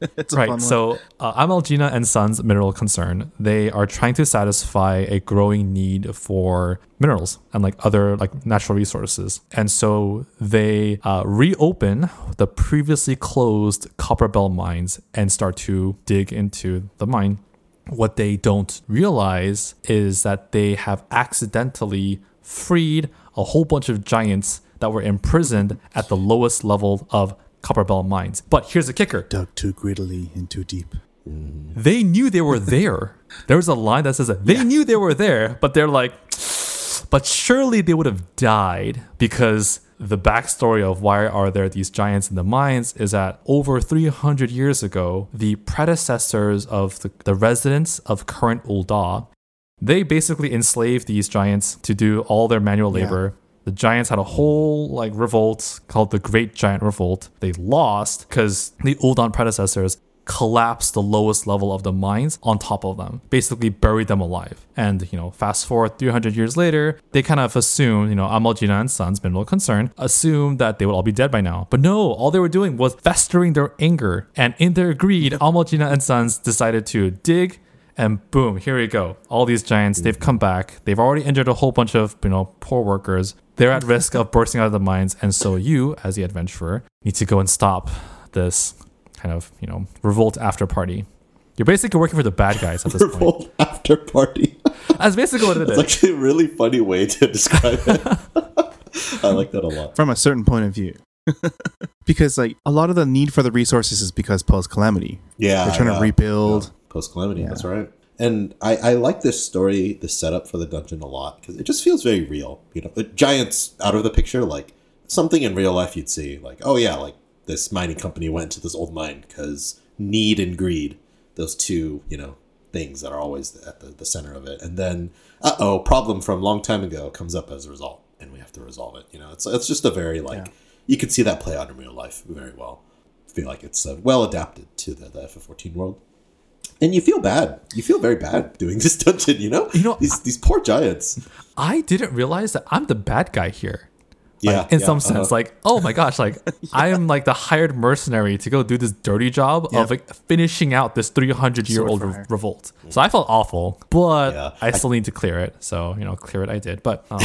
[SPEAKER 2] It's a fun
[SPEAKER 3] Right.
[SPEAKER 2] one.
[SPEAKER 3] So, uh, Amalgina and Sons Mineral Concern, they are trying to satisfy a growing need for minerals and like other like natural resources. And so they uh, reopen the previously closed Copper Belt mines and start to dig into the mine. What they don't realize is that they have accidentally freed a whole bunch of giants that were imprisoned at the lowest level of Copper Belt mines. But here's the kicker.
[SPEAKER 2] Dug too greedily and too deep.
[SPEAKER 3] They knew they were there. There's a line that says that they knew they were there, but they're like, but surely they would have died, because the backstory of why are there these giants in the mines is that over three hundred years ago, the predecessors of the, the residents of current Ul'dah, they basically enslaved these giants to do all their manual labor. Yeah. The giants had a whole like revolt called the Great Giant Revolt. They lost because the Ul'dah predecessors collapsed the lowest level of the mines on top of them, basically buried them alive. And, you know, fast forward three hundred years later, they kind of assumed, you know, Amalgina and Sons, Mineral Concern, assumed that they would all be dead by now. But no, all they were doing was festering their anger. And in their greed, Amalgina and Sons decided to dig. And boom, here we go. All these giants, they've come back. They've already injured a whole bunch of, you know, poor workers. They're at risk of bursting out of the mines. And so you, as the adventurer, need to go and stop this kind of, you know, revolt after party. You're basically working for the bad guys at this point.
[SPEAKER 1] Revolt after party.
[SPEAKER 3] That's basically what it is.
[SPEAKER 1] It's actually a really funny way to describe it. I like that a lot.
[SPEAKER 2] From a certain point of view. Because like a lot of the need for the resources is because post-calamity.
[SPEAKER 1] Yeah.
[SPEAKER 2] They're trying
[SPEAKER 1] yeah,
[SPEAKER 2] to rebuild.
[SPEAKER 1] Yeah. Post-calamity,
[SPEAKER 2] Yeah.
[SPEAKER 1] That's right. And I, I like this story, the setup for the dungeon a lot, because it just feels very real. You know, the giants out of the picture, like something in real life you'd see. Like, oh yeah, like this mining company went to this old mine because need and greed, those two, you know, things that are always at the, the center of it. And then, uh-oh, problem from a long time ago comes up as a result, and we have to resolve it. You know, it's it's just a very, like, yeah. You could see that play out in real life very well. I feel like it's uh, well adapted to the, the F F fourteen world. And you feel bad. You feel very bad doing this dungeon, you know?
[SPEAKER 3] You know,
[SPEAKER 1] these these poor giants.
[SPEAKER 3] I didn't realize that I'm the bad guy here.
[SPEAKER 1] Yeah.
[SPEAKER 3] Like, in
[SPEAKER 1] yeah,
[SPEAKER 3] some sense,
[SPEAKER 1] uh-huh.
[SPEAKER 3] like, oh my gosh, like yeah. I am like the hired mercenary to go do this dirty job yep. of like finishing out this three hundred year old re- revolt. So I felt awful, but yeah. I still I, need to clear it. So, you know, clear it I did. But um,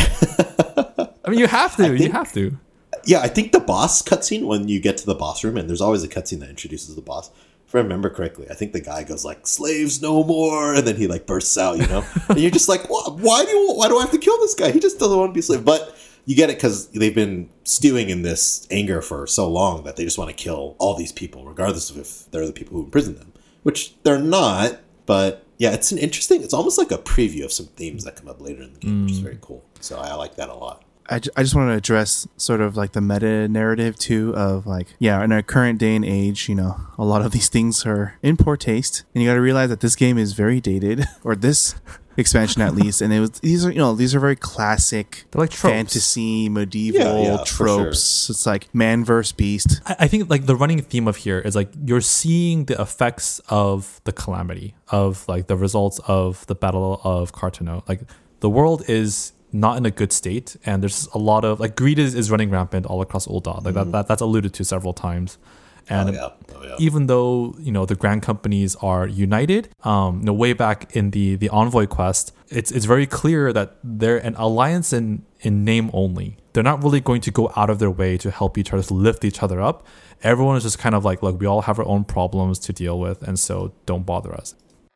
[SPEAKER 3] I mean, you have to. Think, you have to.
[SPEAKER 1] Yeah, I think the boss cutscene, when you get to the boss room, and there's always a cutscene that introduces the boss. If I remember correctly, I think the guy goes like, "Slaves no more," and then he like bursts out, you know. And you're just like, "Why, why do you, why do I have to kill this guy? He just doesn't want to be a slave." But you get it because they've been stewing in this anger for so long that they just want to kill all these people, regardless of if they're the people who imprisoned them, which they're not. But yeah, it's an interesting. It's almost like a preview of some themes that come up later in the game, mm. which is very cool. So I like that a lot.
[SPEAKER 2] I, I just want to address sort of like the meta narrative too of like, yeah, in our current day and age, you know, a lot of these things are in poor taste, and you got to realize that this game is very dated, or this expansion at least, and it was these are you know these are very classic
[SPEAKER 3] like
[SPEAKER 2] fantasy medieval
[SPEAKER 1] yeah, yeah,
[SPEAKER 2] tropes.
[SPEAKER 1] Sure.
[SPEAKER 2] It's like man versus beast.
[SPEAKER 3] I, I think like the running theme of here is like you're seeing the effects of the calamity, of like the results of the Battle of Carteneau. Like the world is not in a good state, and there's a lot of like greed is, is running rampant all across Ul'dah. Like mm-hmm. that, that that's alluded to several times. And
[SPEAKER 1] oh, yeah. Oh, yeah.
[SPEAKER 3] even though, you know, the grand companies are united, um, you know, way back in the, the Envoy quest, it's it's very clear that they're an alliance in, in name only. They're not really going to go out of their way to help each other, to lift each other up. Everyone is just kind of like, look, we all have our own problems to deal with, and so don't bother us.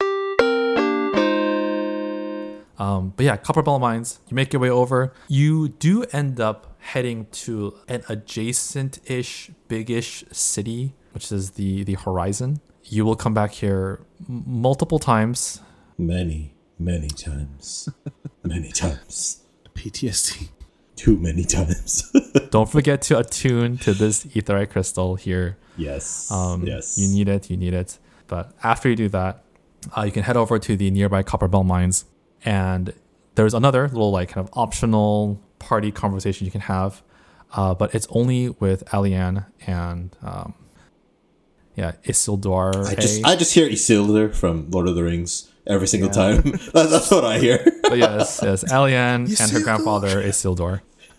[SPEAKER 3] Um, but yeah, Copper Belt mines, you make your way over. You do end up heading to an adjacent-ish, big-ish city, which is the, the Horizon. You will come back here m- multiple times.
[SPEAKER 1] Many, many times. Many times.
[SPEAKER 2] P T S D.
[SPEAKER 1] Too many times.
[SPEAKER 3] Don't forget to attune to this Aetheryte Crystal here.
[SPEAKER 1] Yes.
[SPEAKER 3] Um,
[SPEAKER 1] yes.
[SPEAKER 3] You need it, you need it. But after you do that, uh, you can head over to the nearby Copper Belt mines. And there's another little like kind of optional party conversation you can have, uh, but it's only with Alianne and um, yeah, Isildur.
[SPEAKER 1] I just I just hear Isildur from Lord of the Rings every single yeah. time. That's what I hear.
[SPEAKER 3] But yes, yes, Alianne and her grandfather Isildur.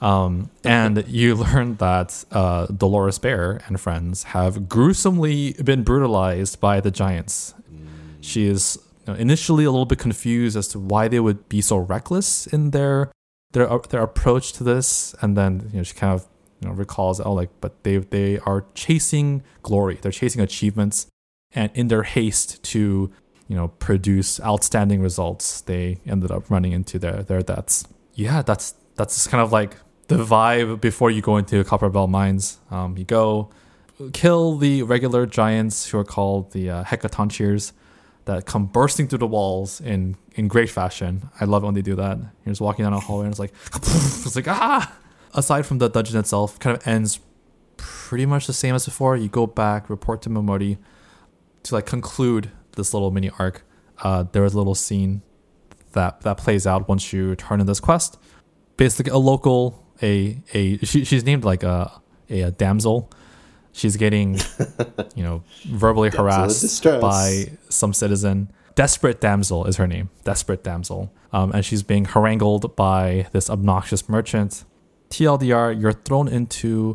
[SPEAKER 3] Um, and you learn that uh, Dolores Bear and friends have gruesomely been brutalized by the giants. She is you know, initially a little bit confused as to why they would be so reckless in their their their approach to this, and then you know she kind of you know recalls, oh, like, but they they are chasing glory, they're chasing achievements, and in their haste to you know produce outstanding results, they ended up running into their their deaths. Yeah, that's that's kind of like the vibe before you go into Copperbell Mines. Um, you go kill the regular giants who are called the uh, Hecatoncheers that come bursting through the walls in, in great fashion. I love it when they do that. You're just walking down a hallway and it's like, it's like, ah! Aside from the dungeon itself, kind of ends pretty much the same as before. You go back, report to Momodi to like conclude this little mini arc. Uh, there is a little scene that, that plays out once you turn in this quest. Basically, a local, a a she, she's named like a, a, a damsel. She's getting, you know, verbally harassed by some citizen. Desperate Damsel is her name. Desperate Damsel. Um, and she's being harangued by this obnoxious merchant. T L D R, you're thrown into,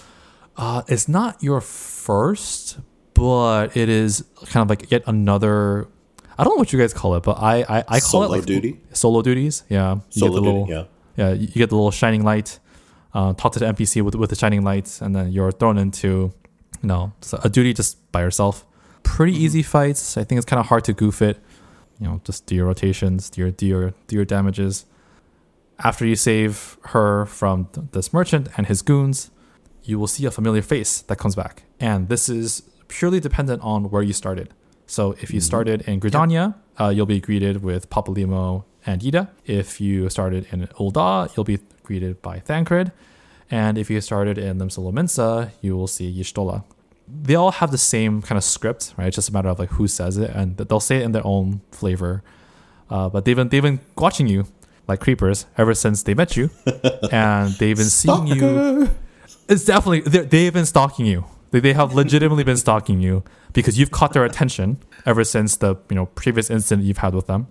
[SPEAKER 3] uh, it's not your first, but it is kind of like yet another, I don't know what you guys call it, but I, I, I call
[SPEAKER 1] solo
[SPEAKER 3] it like
[SPEAKER 1] duty.
[SPEAKER 3] Solo duties. Yeah. You
[SPEAKER 1] Solo
[SPEAKER 3] get the
[SPEAKER 1] duty,
[SPEAKER 3] little,
[SPEAKER 1] yeah.
[SPEAKER 3] Yeah, you get the little shining light. Uh, talk to the N P C with with the shining lights, and then you're thrown into, you know, a duty just by yourself. Pretty mm-hmm. easy fights. I think it's kind of hard to goof it. You know, just do your rotations, do your do your do your damages. After you save her from th- this merchant and his goons, you will see a familiar face that comes back, and this is purely dependent on where you started. So if you mm-hmm. started in Gridania, uh, you'll be greeted with Papalymo and Yida. If you started in Ul'dah, you'll be greeted by Thancred. And if you started in Limsa Lominsa, you will see Y'shtola. They all have the same kind of script, right? It's just a matter of like who says it, and they'll say it in their own flavor. Uh, but they've been they've been watching you like creepers ever since they met you, and they've been seeing you. It's definitely they've been stalking you. They they have legitimately been stalking you because you've caught their attention ever since the you know previous incident you've had with them,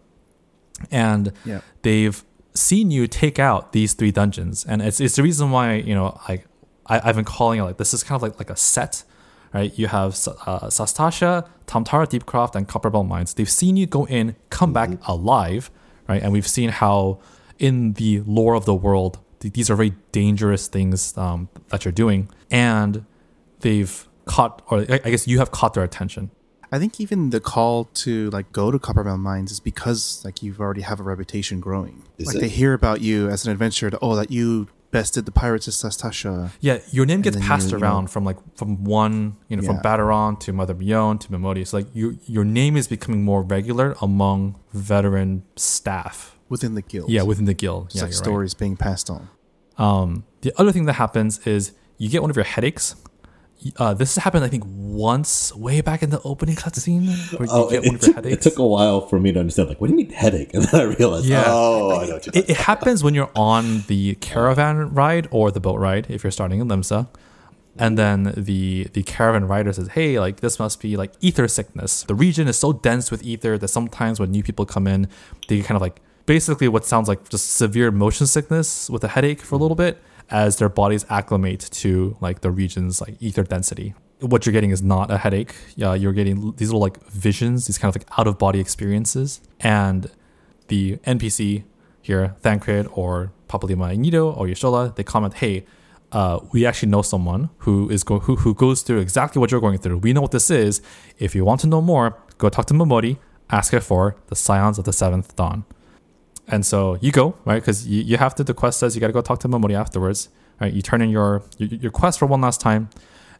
[SPEAKER 3] and
[SPEAKER 2] yeah.
[SPEAKER 3] they've seen you take out these three dungeons, and it's it's the reason why you know like I, I've been calling it like this is kind of like like a set, right? You have uh, Sastasha, Tamtara Deepcroft, and Copperbell Mines. They've seen you go in, come back mm-hmm. alive, right? And we've seen how in the lore of the world th- these are very dangerous things um, that you're doing, and they've caught, or I, I guess you have caught their attention.
[SPEAKER 2] I think even the call to like go to Copperbell Mines is because like you already have a reputation growing.
[SPEAKER 1] Is
[SPEAKER 2] like
[SPEAKER 1] it?
[SPEAKER 2] They hear about you as an adventurer. Oh, that you bested the pirates of Sastasha.
[SPEAKER 3] Yeah, your name gets passed
[SPEAKER 2] you, you
[SPEAKER 3] around
[SPEAKER 2] know,
[SPEAKER 3] from like from one, you know,
[SPEAKER 2] yeah.
[SPEAKER 3] from Baderon to Mother Bion to Momodi. So like you, your name is becoming more regular among veteran staff
[SPEAKER 2] within the guild.
[SPEAKER 3] Yeah, within the guild.
[SPEAKER 2] It's
[SPEAKER 3] yeah,
[SPEAKER 2] like
[SPEAKER 3] you're
[SPEAKER 2] stories
[SPEAKER 3] right.
[SPEAKER 2] being passed on.
[SPEAKER 3] Um, the other thing that happens is you get one of your headaches. Uh, this happened, I think, once way back in the opening cutscene. Where you
[SPEAKER 1] Oh,
[SPEAKER 3] get
[SPEAKER 1] it,
[SPEAKER 3] one
[SPEAKER 1] it,
[SPEAKER 3] of your
[SPEAKER 1] took,
[SPEAKER 3] headaches.
[SPEAKER 1] it took a while for me to understand. Like, what do you mean headache? And then I realized,
[SPEAKER 3] Yeah.
[SPEAKER 1] oh, I know what you're
[SPEAKER 3] It, it happens when you're on the caravan ride or the boat ride if you're starting in Limsa. And then the the caravan rider says, hey, like this must be like ether sickness. The region is so dense with ether that sometimes when new people come in, they kind of like basically what sounds like just severe motion sickness with a headache for a little bit as their bodies acclimate to like the region's like ether density. What you're getting is not a headache. Uh, you're getting these little like visions, these kind of like out of body experiences. And the N P C here, Thancred or Papalymo and Nido or Y'shtola, they comment, hey, uh, we actually know someone who is go- who, who goes through exactly what you're going through. We know what this is. If you want to know more, go talk to Momodi, ask her for the Scions of the Seventh Dawn. And so you go, right? Because you, you have to, the quest says you got to go talk to Momodi afterwards, right? You turn in your, your your quest for one last time,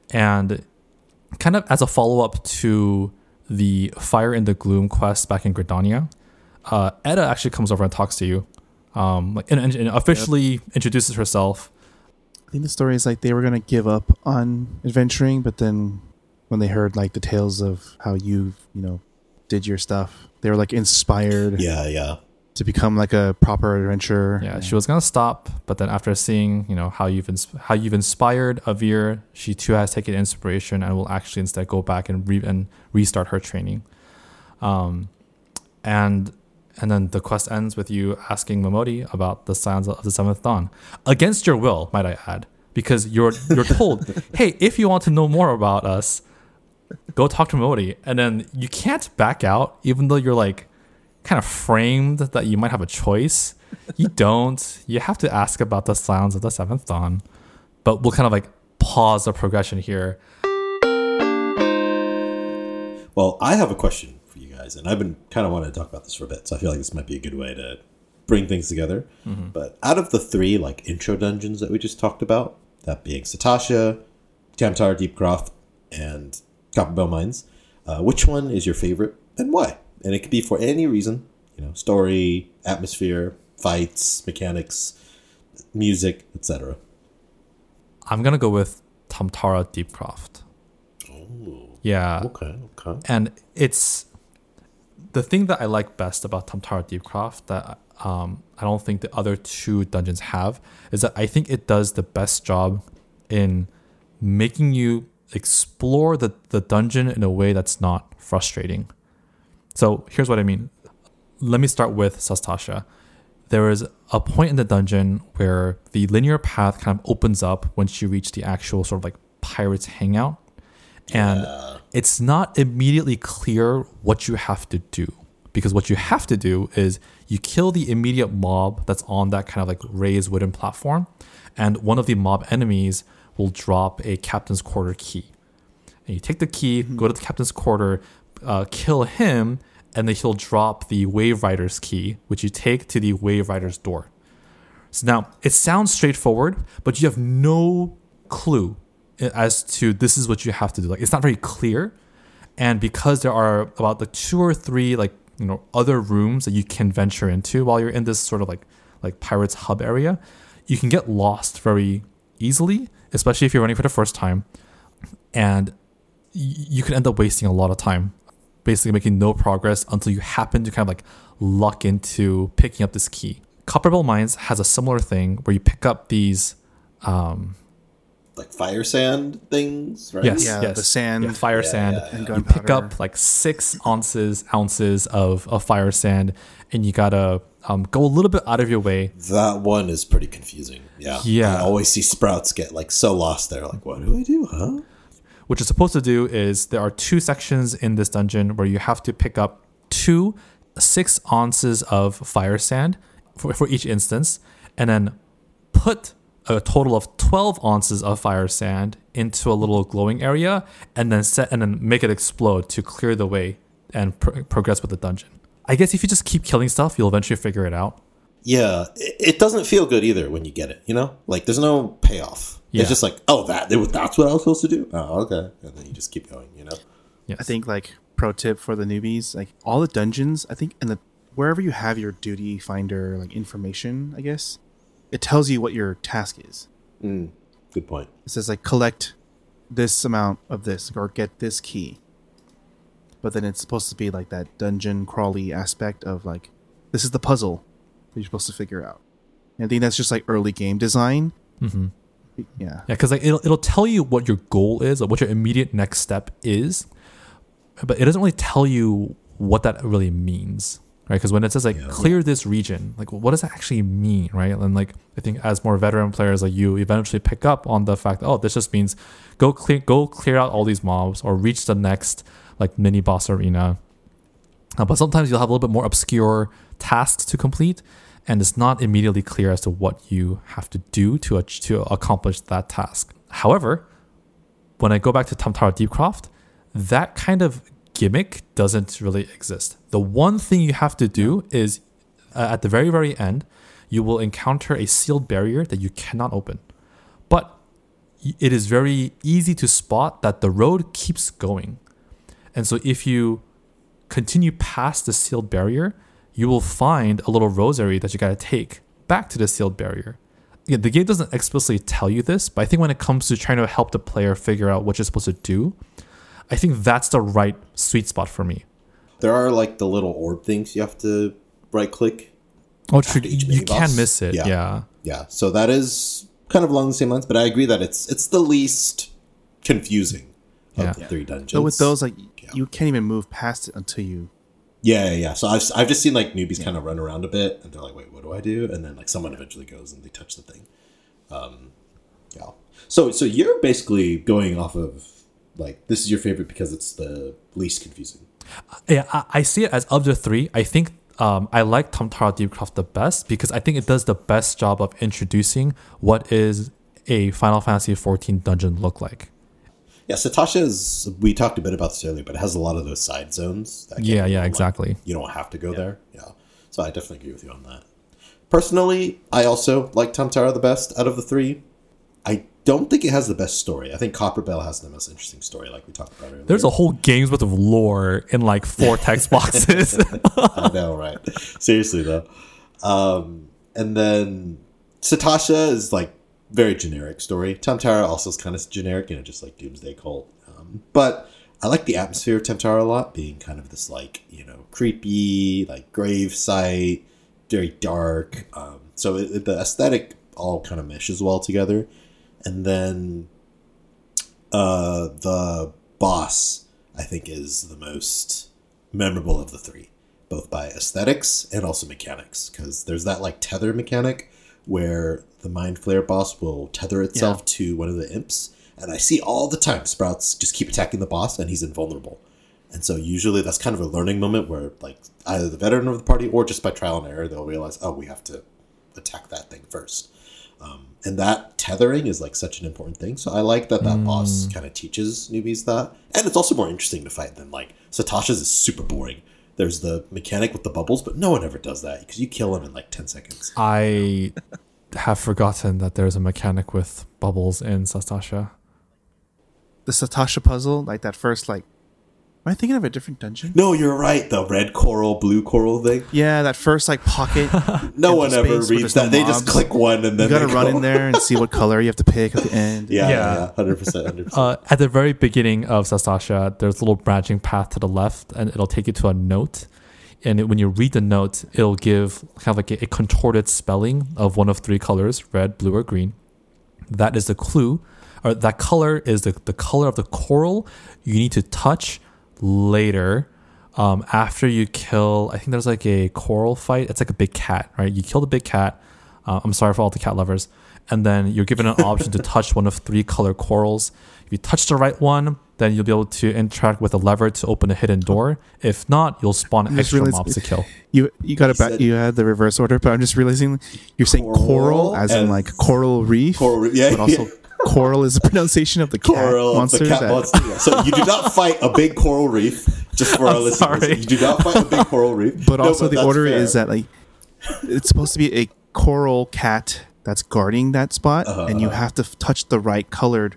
[SPEAKER 3] and kind of as a follow-up to the Fire in the Gloom quest back in Gridania, uh, Edda actually comes over and talks to you, um, like, and, and, and officially yep. introduces herself.
[SPEAKER 2] I think the story is like they were going to give up on adventuring, but then when they heard like the tales of how you, you know, did your stuff, they were like inspired.
[SPEAKER 1] Yeah, yeah.
[SPEAKER 2] To become like a proper adventurer.
[SPEAKER 3] Yeah, she was gonna stop, but then after seeing, you know, how you've ins- how you've inspired Avir, she too has taken inspiration and will actually instead go back and re- and restart her training. Um, and and then the quest ends with you asking Momodi about the signs of the seventh dawn, against your will, might I add, because you're you're told, hey, if you want to know more about us, go talk to Momodi, and then you can't back out, even though you're like kind of framed that you might have a choice. You don't. You have to ask about the sounds of the seventh dawn. But we'll kind of like pause the progression here.
[SPEAKER 1] Well, I have a question for you guys, and I've been kind of wanting to talk about this for a bit, so I feel like this might be a good way to bring things together. Mm-hmm. But out of the three like intro dungeons that we just talked about, that being Satasha, Tam-Tara Deepcroft, and Copperbell Mines, uh, which one is your favorite and why? And it could be for any reason, you know, story, atmosphere, fights, mechanics, music, et cetera.
[SPEAKER 3] I'm gonna go with Tam-Tara Deepcroft.
[SPEAKER 1] Oh,
[SPEAKER 3] yeah.
[SPEAKER 1] Okay. Okay.
[SPEAKER 3] And it's the thing that I like best about Tam-Tara Deepcroft that um, I don't think the other two dungeons have is that I think it does the best job in making you explore the, the dungeon in a way that's not frustrating. So here's what I mean. Let me start with Satasha. There is a point in the dungeon where the linear path kind of opens up once you reach the actual sort of like pirates hangout. And yeah. It's not immediately clear what you have to do, because what you have to do is you kill the immediate mob that's on that kind of like raised wooden platform, and one of the mob enemies will drop a captain's quarter key. And you take the key, mm-hmm. go to the captain's quarter, uh, kill him, and then he'll drop the Wave Rider's key, which you take to the Wave Rider's door. So now, it sounds straightforward, but you have no clue as to this is what you have to do. Like, it's not very clear. And because there are about the two or three like, you know, other rooms that you can venture into while you're in this sort of like like Pirates hub area, you can get lost very easily, especially if you're running for the first time. And y- you can end up wasting a lot of time, basically making no progress until you happen to kind of like luck into picking up this key. Copperbell Mines has a similar thing where you pick up these um
[SPEAKER 1] like fire sand things, right?
[SPEAKER 3] Yes,
[SPEAKER 2] yeah,
[SPEAKER 3] yes.
[SPEAKER 2] the sand,
[SPEAKER 3] yeah, fire
[SPEAKER 1] yeah,
[SPEAKER 3] sand.
[SPEAKER 1] yeah, yeah.
[SPEAKER 2] And
[SPEAKER 3] you
[SPEAKER 2] gunpowder.
[SPEAKER 3] pick up like six ounces ounces of, of fire sand, and you gotta um, go a little bit out of your way.
[SPEAKER 1] That one is pretty confusing. Yeah,
[SPEAKER 3] Yeah.
[SPEAKER 1] I always see Sprouts get like so lost there. Like, what do I do? Huh?
[SPEAKER 3] What you're supposed to do is there are two sections in this dungeon where you have to pick up two six ounces of fire sand for, for each instance, and then put a total of twelve ounces of fire sand into a little glowing area, and then set and then make it explode to clear the way and pro- progress with the dungeon. I guess if you just keep killing stuff, you'll eventually figure it out.
[SPEAKER 1] Yeah, it, it doesn't feel good either when you get it. You know, like there's no payoff.
[SPEAKER 3] Yeah.
[SPEAKER 1] It's just like, oh, that it was, that's what I was supposed to do. Oh, okay, and then you just keep going. You know.
[SPEAKER 3] Yes.
[SPEAKER 2] I think like pro tip for the newbies, like all the dungeons, I think in the wherever you have your duty finder like information, I guess, it tells you what your task is.
[SPEAKER 1] Mm, good point.
[SPEAKER 2] It says like collect this amount of this or get this key. But then it's supposed to be like that dungeon crawly aspect of like, this is the puzzle that you're supposed to figure out. And I think that's just like early game design.
[SPEAKER 3] Mm-hmm.
[SPEAKER 2] Yeah.
[SPEAKER 3] Yeah, because like it'll it'll tell you what your goal is, or what your immediate next step is, but it doesn't really tell you what that really means, right? Because when it says like
[SPEAKER 1] Yeah.
[SPEAKER 3] clear this region, like what does that actually mean, right? And like I think as more veteran players, like you eventually pick up on the fact that, oh, this just means go clear go clear out all these mobs or reach the next like mini boss arena. Uh, but sometimes you'll have a little bit more obscure tasks to complete, and it's not immediately clear as to what you have to do to ach- to accomplish that task. However, when I go back to Tam-Tara Deepcroft, that kind of gimmick doesn't really exist. The one thing you have to do is, uh, at the very, very end, you will encounter a sealed barrier that you cannot open. But y- it is very easy to spot that the road keeps going. And so if you continue past the sealed barrier, you will find a little rosary that you got to take back to the sealed barrier. Yeah, the game doesn't explicitly tell you this, but I think when it comes to trying to help the player figure out what you're supposed to do, I think that's the right sweet spot for me.
[SPEAKER 1] There are like the little orb things you have to right click.
[SPEAKER 3] Oh, true.
[SPEAKER 1] each
[SPEAKER 3] You
[SPEAKER 1] mini-boss.
[SPEAKER 3] can miss it.
[SPEAKER 1] Yeah.
[SPEAKER 3] Yeah.
[SPEAKER 1] Yeah, so that is kind of along the same lines, but I agree that it's it's the least confusing of
[SPEAKER 3] Yeah.
[SPEAKER 1] the three dungeons.
[SPEAKER 2] But with those, like,
[SPEAKER 1] Yeah.
[SPEAKER 2] you can't even move past it until you
[SPEAKER 1] Yeah, yeah, yeah. So I've, I've just seen like newbies kind of run around a bit and they're like, wait, what do I do? And then like someone eventually goes and they touch the thing. Um, yeah. So so you're basically going off of like this is your favorite because it's the least confusing.
[SPEAKER 3] Yeah, I, I see it as of the three. I think um, I like Tamtara Deepcroft the best because I think it does the best job of introducing what is a Final Fantasy fourteen dungeon look like.
[SPEAKER 1] Yeah, Satasha is. We talked a bit about this earlier, but it has a lot of those side zones. That
[SPEAKER 3] Yeah, yeah,
[SPEAKER 1] like,
[SPEAKER 3] exactly.
[SPEAKER 1] you don't have to go there. Yeah, so I definitely agree with you on that. Personally, I also like Tamtara the best out of the three. I don't think it has the best story. I think Copper Bell has the most interesting story, like we talked about earlier.
[SPEAKER 3] There's a whole game's worth of lore in like four text boxes.
[SPEAKER 1] I know, right? Seriously though, um, and then Satasha is like very generic story. Tamtara also is kind of generic, you know, just like Doomsday Cult. Um, but I like the atmosphere of Tamtara a lot, being kind of this like, you know, creepy, like grave site, very dark. Um, so it, it- the aesthetic all kind of meshes well together. And then uh, the boss, I think, is the most memorable of the three, both by aesthetics and also mechanics. Because there's that like tether mechanic where the Mind Flayer boss will tether itself
[SPEAKER 2] Yeah.
[SPEAKER 1] to one of the imps. And I see all the time Sprouts just keep attacking the boss and he's invulnerable. And so usually that's kind of a learning moment where like either the veteran of the party or just by trial and error, they'll realize, oh, we have to attack that thing first. Um, and that tethering is like such an important thing. So I like that that
[SPEAKER 3] Mm.
[SPEAKER 1] boss kind of teaches newbies that. And it's also more interesting to fight than like Satasha's is super boring. There's the mechanic with the bubbles, but no one ever does that because you kill him in like ten seconds.
[SPEAKER 3] I have forgotten that there's a mechanic with bubbles in Satasha.
[SPEAKER 2] The Satasha puzzle, like that first, like, am I thinking of a different dungeon?
[SPEAKER 1] No, you're right. The red coral, blue coral thing.
[SPEAKER 2] Yeah, that first like pocket.
[SPEAKER 1] No
[SPEAKER 2] empty
[SPEAKER 1] one ever
[SPEAKER 2] space where
[SPEAKER 1] reads
[SPEAKER 2] there's no
[SPEAKER 1] that. They just
[SPEAKER 2] mobs.
[SPEAKER 1] click one and then
[SPEAKER 2] You gotta
[SPEAKER 1] they
[SPEAKER 2] run
[SPEAKER 1] go.
[SPEAKER 2] in there and see what color you have to pick at the end.
[SPEAKER 1] Yeah,
[SPEAKER 3] Yeah.
[SPEAKER 1] yeah, yeah, hundred percent, hundred percent.
[SPEAKER 3] Uh, at the very beginning of Sastasha, there's a little branching path to the left, and it'll take you to a note. And it, when you read the note, it'll give kind of like a, a contorted spelling of one of three colors: red, blue, or green. That is the clue, or that color is the, the color of the coral you need to touch later. Um, after you kill, I think there's like a coral fight. It's like a big cat, right? You kill the big cat. Uh, I'm sorry for all the cat lovers. And then you're given an option to touch one of three color corals. If you touch the right one, then you'll be able to interact with a lever to open a hidden door. If not, you'll spawn
[SPEAKER 2] I just
[SPEAKER 3] extra
[SPEAKER 2] realized-
[SPEAKER 3] mobs to kill.
[SPEAKER 2] You you got it
[SPEAKER 1] He
[SPEAKER 2] back.
[SPEAKER 1] said-
[SPEAKER 2] You had the reverse order, but I'm just realizing you're saying
[SPEAKER 1] Coral
[SPEAKER 2] coral, as in
[SPEAKER 1] and-
[SPEAKER 2] like coral reef,
[SPEAKER 1] Coral reef, yeah,
[SPEAKER 2] but also
[SPEAKER 1] yeah.
[SPEAKER 2] coral is the pronunciation of the cat
[SPEAKER 1] Coral,
[SPEAKER 2] monster.
[SPEAKER 1] the cat
[SPEAKER 2] that-
[SPEAKER 1] monster. Yeah. So you do not fight a big coral reef. Just for our
[SPEAKER 3] I'm
[SPEAKER 1] listeners,
[SPEAKER 3] sorry.
[SPEAKER 1] you do not fight a big coral reef.
[SPEAKER 2] But
[SPEAKER 1] No,
[SPEAKER 2] also the
[SPEAKER 1] that's
[SPEAKER 2] order
[SPEAKER 1] fair.
[SPEAKER 2] is that like it's supposed to be a coral cat that's guarding that spot,
[SPEAKER 1] Uh-huh,
[SPEAKER 2] and you
[SPEAKER 1] uh-huh.
[SPEAKER 2] have to f- touch the right colored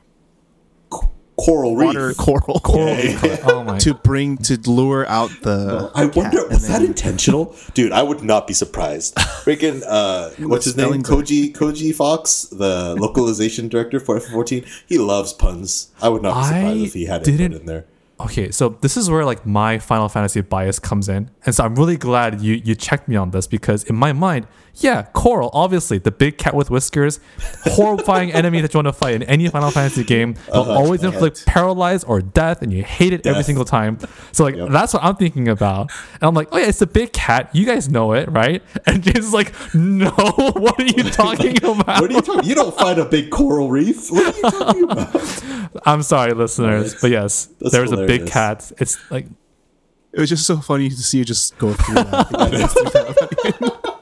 [SPEAKER 1] coral reef.
[SPEAKER 2] water coral,
[SPEAKER 1] Yeah, yeah.
[SPEAKER 3] Oh my!
[SPEAKER 2] to bring to lure out the.
[SPEAKER 1] I
[SPEAKER 2] cat,
[SPEAKER 1] wonder,
[SPEAKER 2] and
[SPEAKER 1] was that
[SPEAKER 2] then-
[SPEAKER 1] intentional? Dude, I would not be surprised. Freaking, uh, what's his name?
[SPEAKER 2] spelling's are-
[SPEAKER 1] Koji Koji Fox, the localization director for F fourteen. He loves puns. I would not be surprised
[SPEAKER 3] I
[SPEAKER 1] if he had it
[SPEAKER 3] didn't-
[SPEAKER 1] put in there.
[SPEAKER 3] Okay, so this is where like my Final Fantasy bias comes in, and so I'm really glad you you checked me on this because in my mind, yeah, coral, obviously the big cat with whiskers, horrifying enemy that you want to fight in any Final Fantasy game. They'll
[SPEAKER 1] Uh-huh,
[SPEAKER 3] always
[SPEAKER 1] cat.
[SPEAKER 3] inflict paralyze or death, and you hate it every
[SPEAKER 1] Death.
[SPEAKER 3] single time. So like
[SPEAKER 1] Yep.
[SPEAKER 3] that's what I'm thinking about, and I'm like, oh yeah, it's a big cat. You guys know it, right? And James is like, no, what are you talking about?
[SPEAKER 1] What are you talking? You don't find a big coral reef. What are you talking about?
[SPEAKER 3] I'm sorry, listeners,
[SPEAKER 1] That's-
[SPEAKER 3] but yes,
[SPEAKER 1] that's
[SPEAKER 3] there's a big
[SPEAKER 1] hilarious.
[SPEAKER 3] cat. It's like
[SPEAKER 2] It was just so funny to see you just go through that.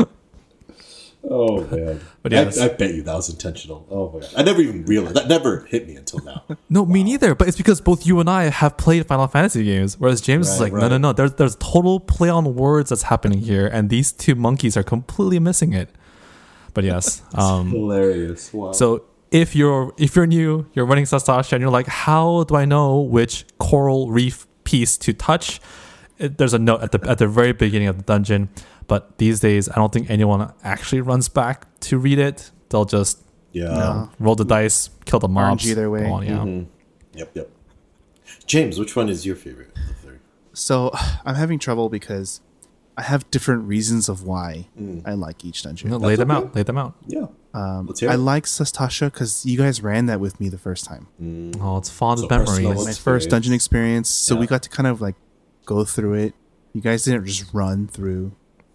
[SPEAKER 1] Oh man!
[SPEAKER 3] But yes.
[SPEAKER 1] I, I bet you that was intentional. Oh my god! I never even realized that. Never hit me until now.
[SPEAKER 3] No, me neither. But it's because both you and I have played Final Fantasy games, whereas James is
[SPEAKER 1] Right,
[SPEAKER 3] like, no, no,
[SPEAKER 1] right.
[SPEAKER 3] no. There's there's total play on words that's happening here, and these two monkeys are completely missing it. But yes, um,
[SPEAKER 1] Hilarious! Wow.
[SPEAKER 3] so if you're if you're new, you're running Sastasha, and you're like, how do I know which coral reef piece to touch? It, there's a note at the at the very beginning of the dungeon. But these days, I don't think anyone actually runs back to read it. They'll just
[SPEAKER 1] yeah.
[SPEAKER 2] No.
[SPEAKER 3] roll the dice, kill the mobs.
[SPEAKER 2] either way.
[SPEAKER 3] go on, yeah.
[SPEAKER 1] Mhm. Yep. Yep. James, which one is your favorite of the three?
[SPEAKER 2] So I'm having trouble because I have different reasons of why
[SPEAKER 1] Mm.
[SPEAKER 2] I like each dungeon.
[SPEAKER 3] No, lay
[SPEAKER 1] That's
[SPEAKER 3] them
[SPEAKER 1] okay.
[SPEAKER 3] out. Lay them out.
[SPEAKER 1] Yeah.
[SPEAKER 2] Um,
[SPEAKER 1] Let's hear
[SPEAKER 2] I
[SPEAKER 1] it.
[SPEAKER 2] like Sastasha because you guys ran that with me the first time.
[SPEAKER 3] Oh, it's fond
[SPEAKER 1] So
[SPEAKER 3] memories.
[SPEAKER 1] personal.
[SPEAKER 2] My
[SPEAKER 1] Experience.
[SPEAKER 2] first dungeon experience. So we
[SPEAKER 1] Yeah.
[SPEAKER 2] got to kind of like go through it. You guys didn't just run through.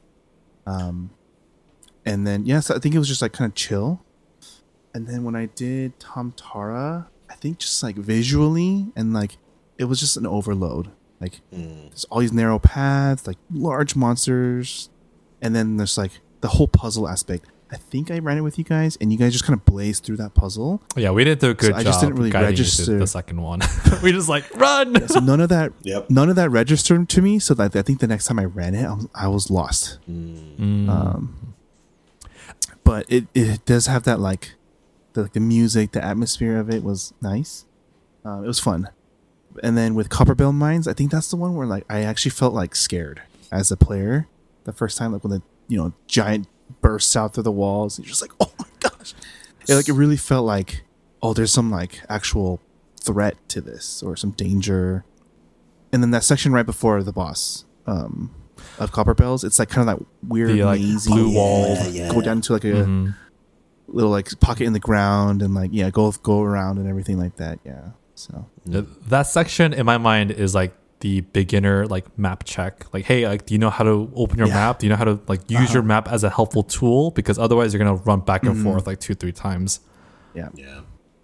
[SPEAKER 2] Um, and then yes, yeah, so I think it was just like kind of chill. And then when I did Tom Tara, I think just like visually and like it was just an overload. Like
[SPEAKER 1] Mm.
[SPEAKER 2] there's all these narrow paths, like large monsters, and then there's like the whole puzzle aspect. I think I ran it with you guys, and you guys just kind of blazed through that puzzle.
[SPEAKER 3] Yeah, we didn't do a good
[SPEAKER 2] So
[SPEAKER 3] job.
[SPEAKER 2] I just didn't really
[SPEAKER 3] guiding you to
[SPEAKER 2] register.
[SPEAKER 3] the second one. We just like run.
[SPEAKER 2] Yeah, so none of that,
[SPEAKER 1] Yep.
[SPEAKER 2] none of that registered to me. So that I think the next time I ran it, I was, I was lost.
[SPEAKER 3] Mm.
[SPEAKER 2] Um, but it, it does have that like the, the music, the atmosphere of it was nice. Um, it was fun. And then with Copperbell Mines, I think that's the one where like I actually felt like scared as a player the first time, like when the you know giant bursts out through the walls. And you're just like, oh my gosh! It, like it really felt like, oh, there's some like actual threat to this or some danger. And then that section right before the boss um, of Copperbells, it's like kind of that weird
[SPEAKER 3] The, like,
[SPEAKER 2] mazy
[SPEAKER 3] blue
[SPEAKER 1] wall.
[SPEAKER 2] like,
[SPEAKER 1] Yeah,
[SPEAKER 2] go
[SPEAKER 1] yeah.
[SPEAKER 2] down to like a
[SPEAKER 3] Mhm.
[SPEAKER 2] little like pocket in the ground and like yeah, go go around and everything like that. Yeah, so.
[SPEAKER 3] Uh, That section in my mind is like the beginner like map check. Like, hey, like, do you know how to open your
[SPEAKER 2] Yeah.
[SPEAKER 3] map? Do you know how to like use
[SPEAKER 2] Uh-huh.
[SPEAKER 3] your map as a helpful tool? Because otherwise, you're gonna run back and
[SPEAKER 2] Mhm.
[SPEAKER 3] forth like two, three times.
[SPEAKER 2] Yeah.
[SPEAKER 1] Yeah.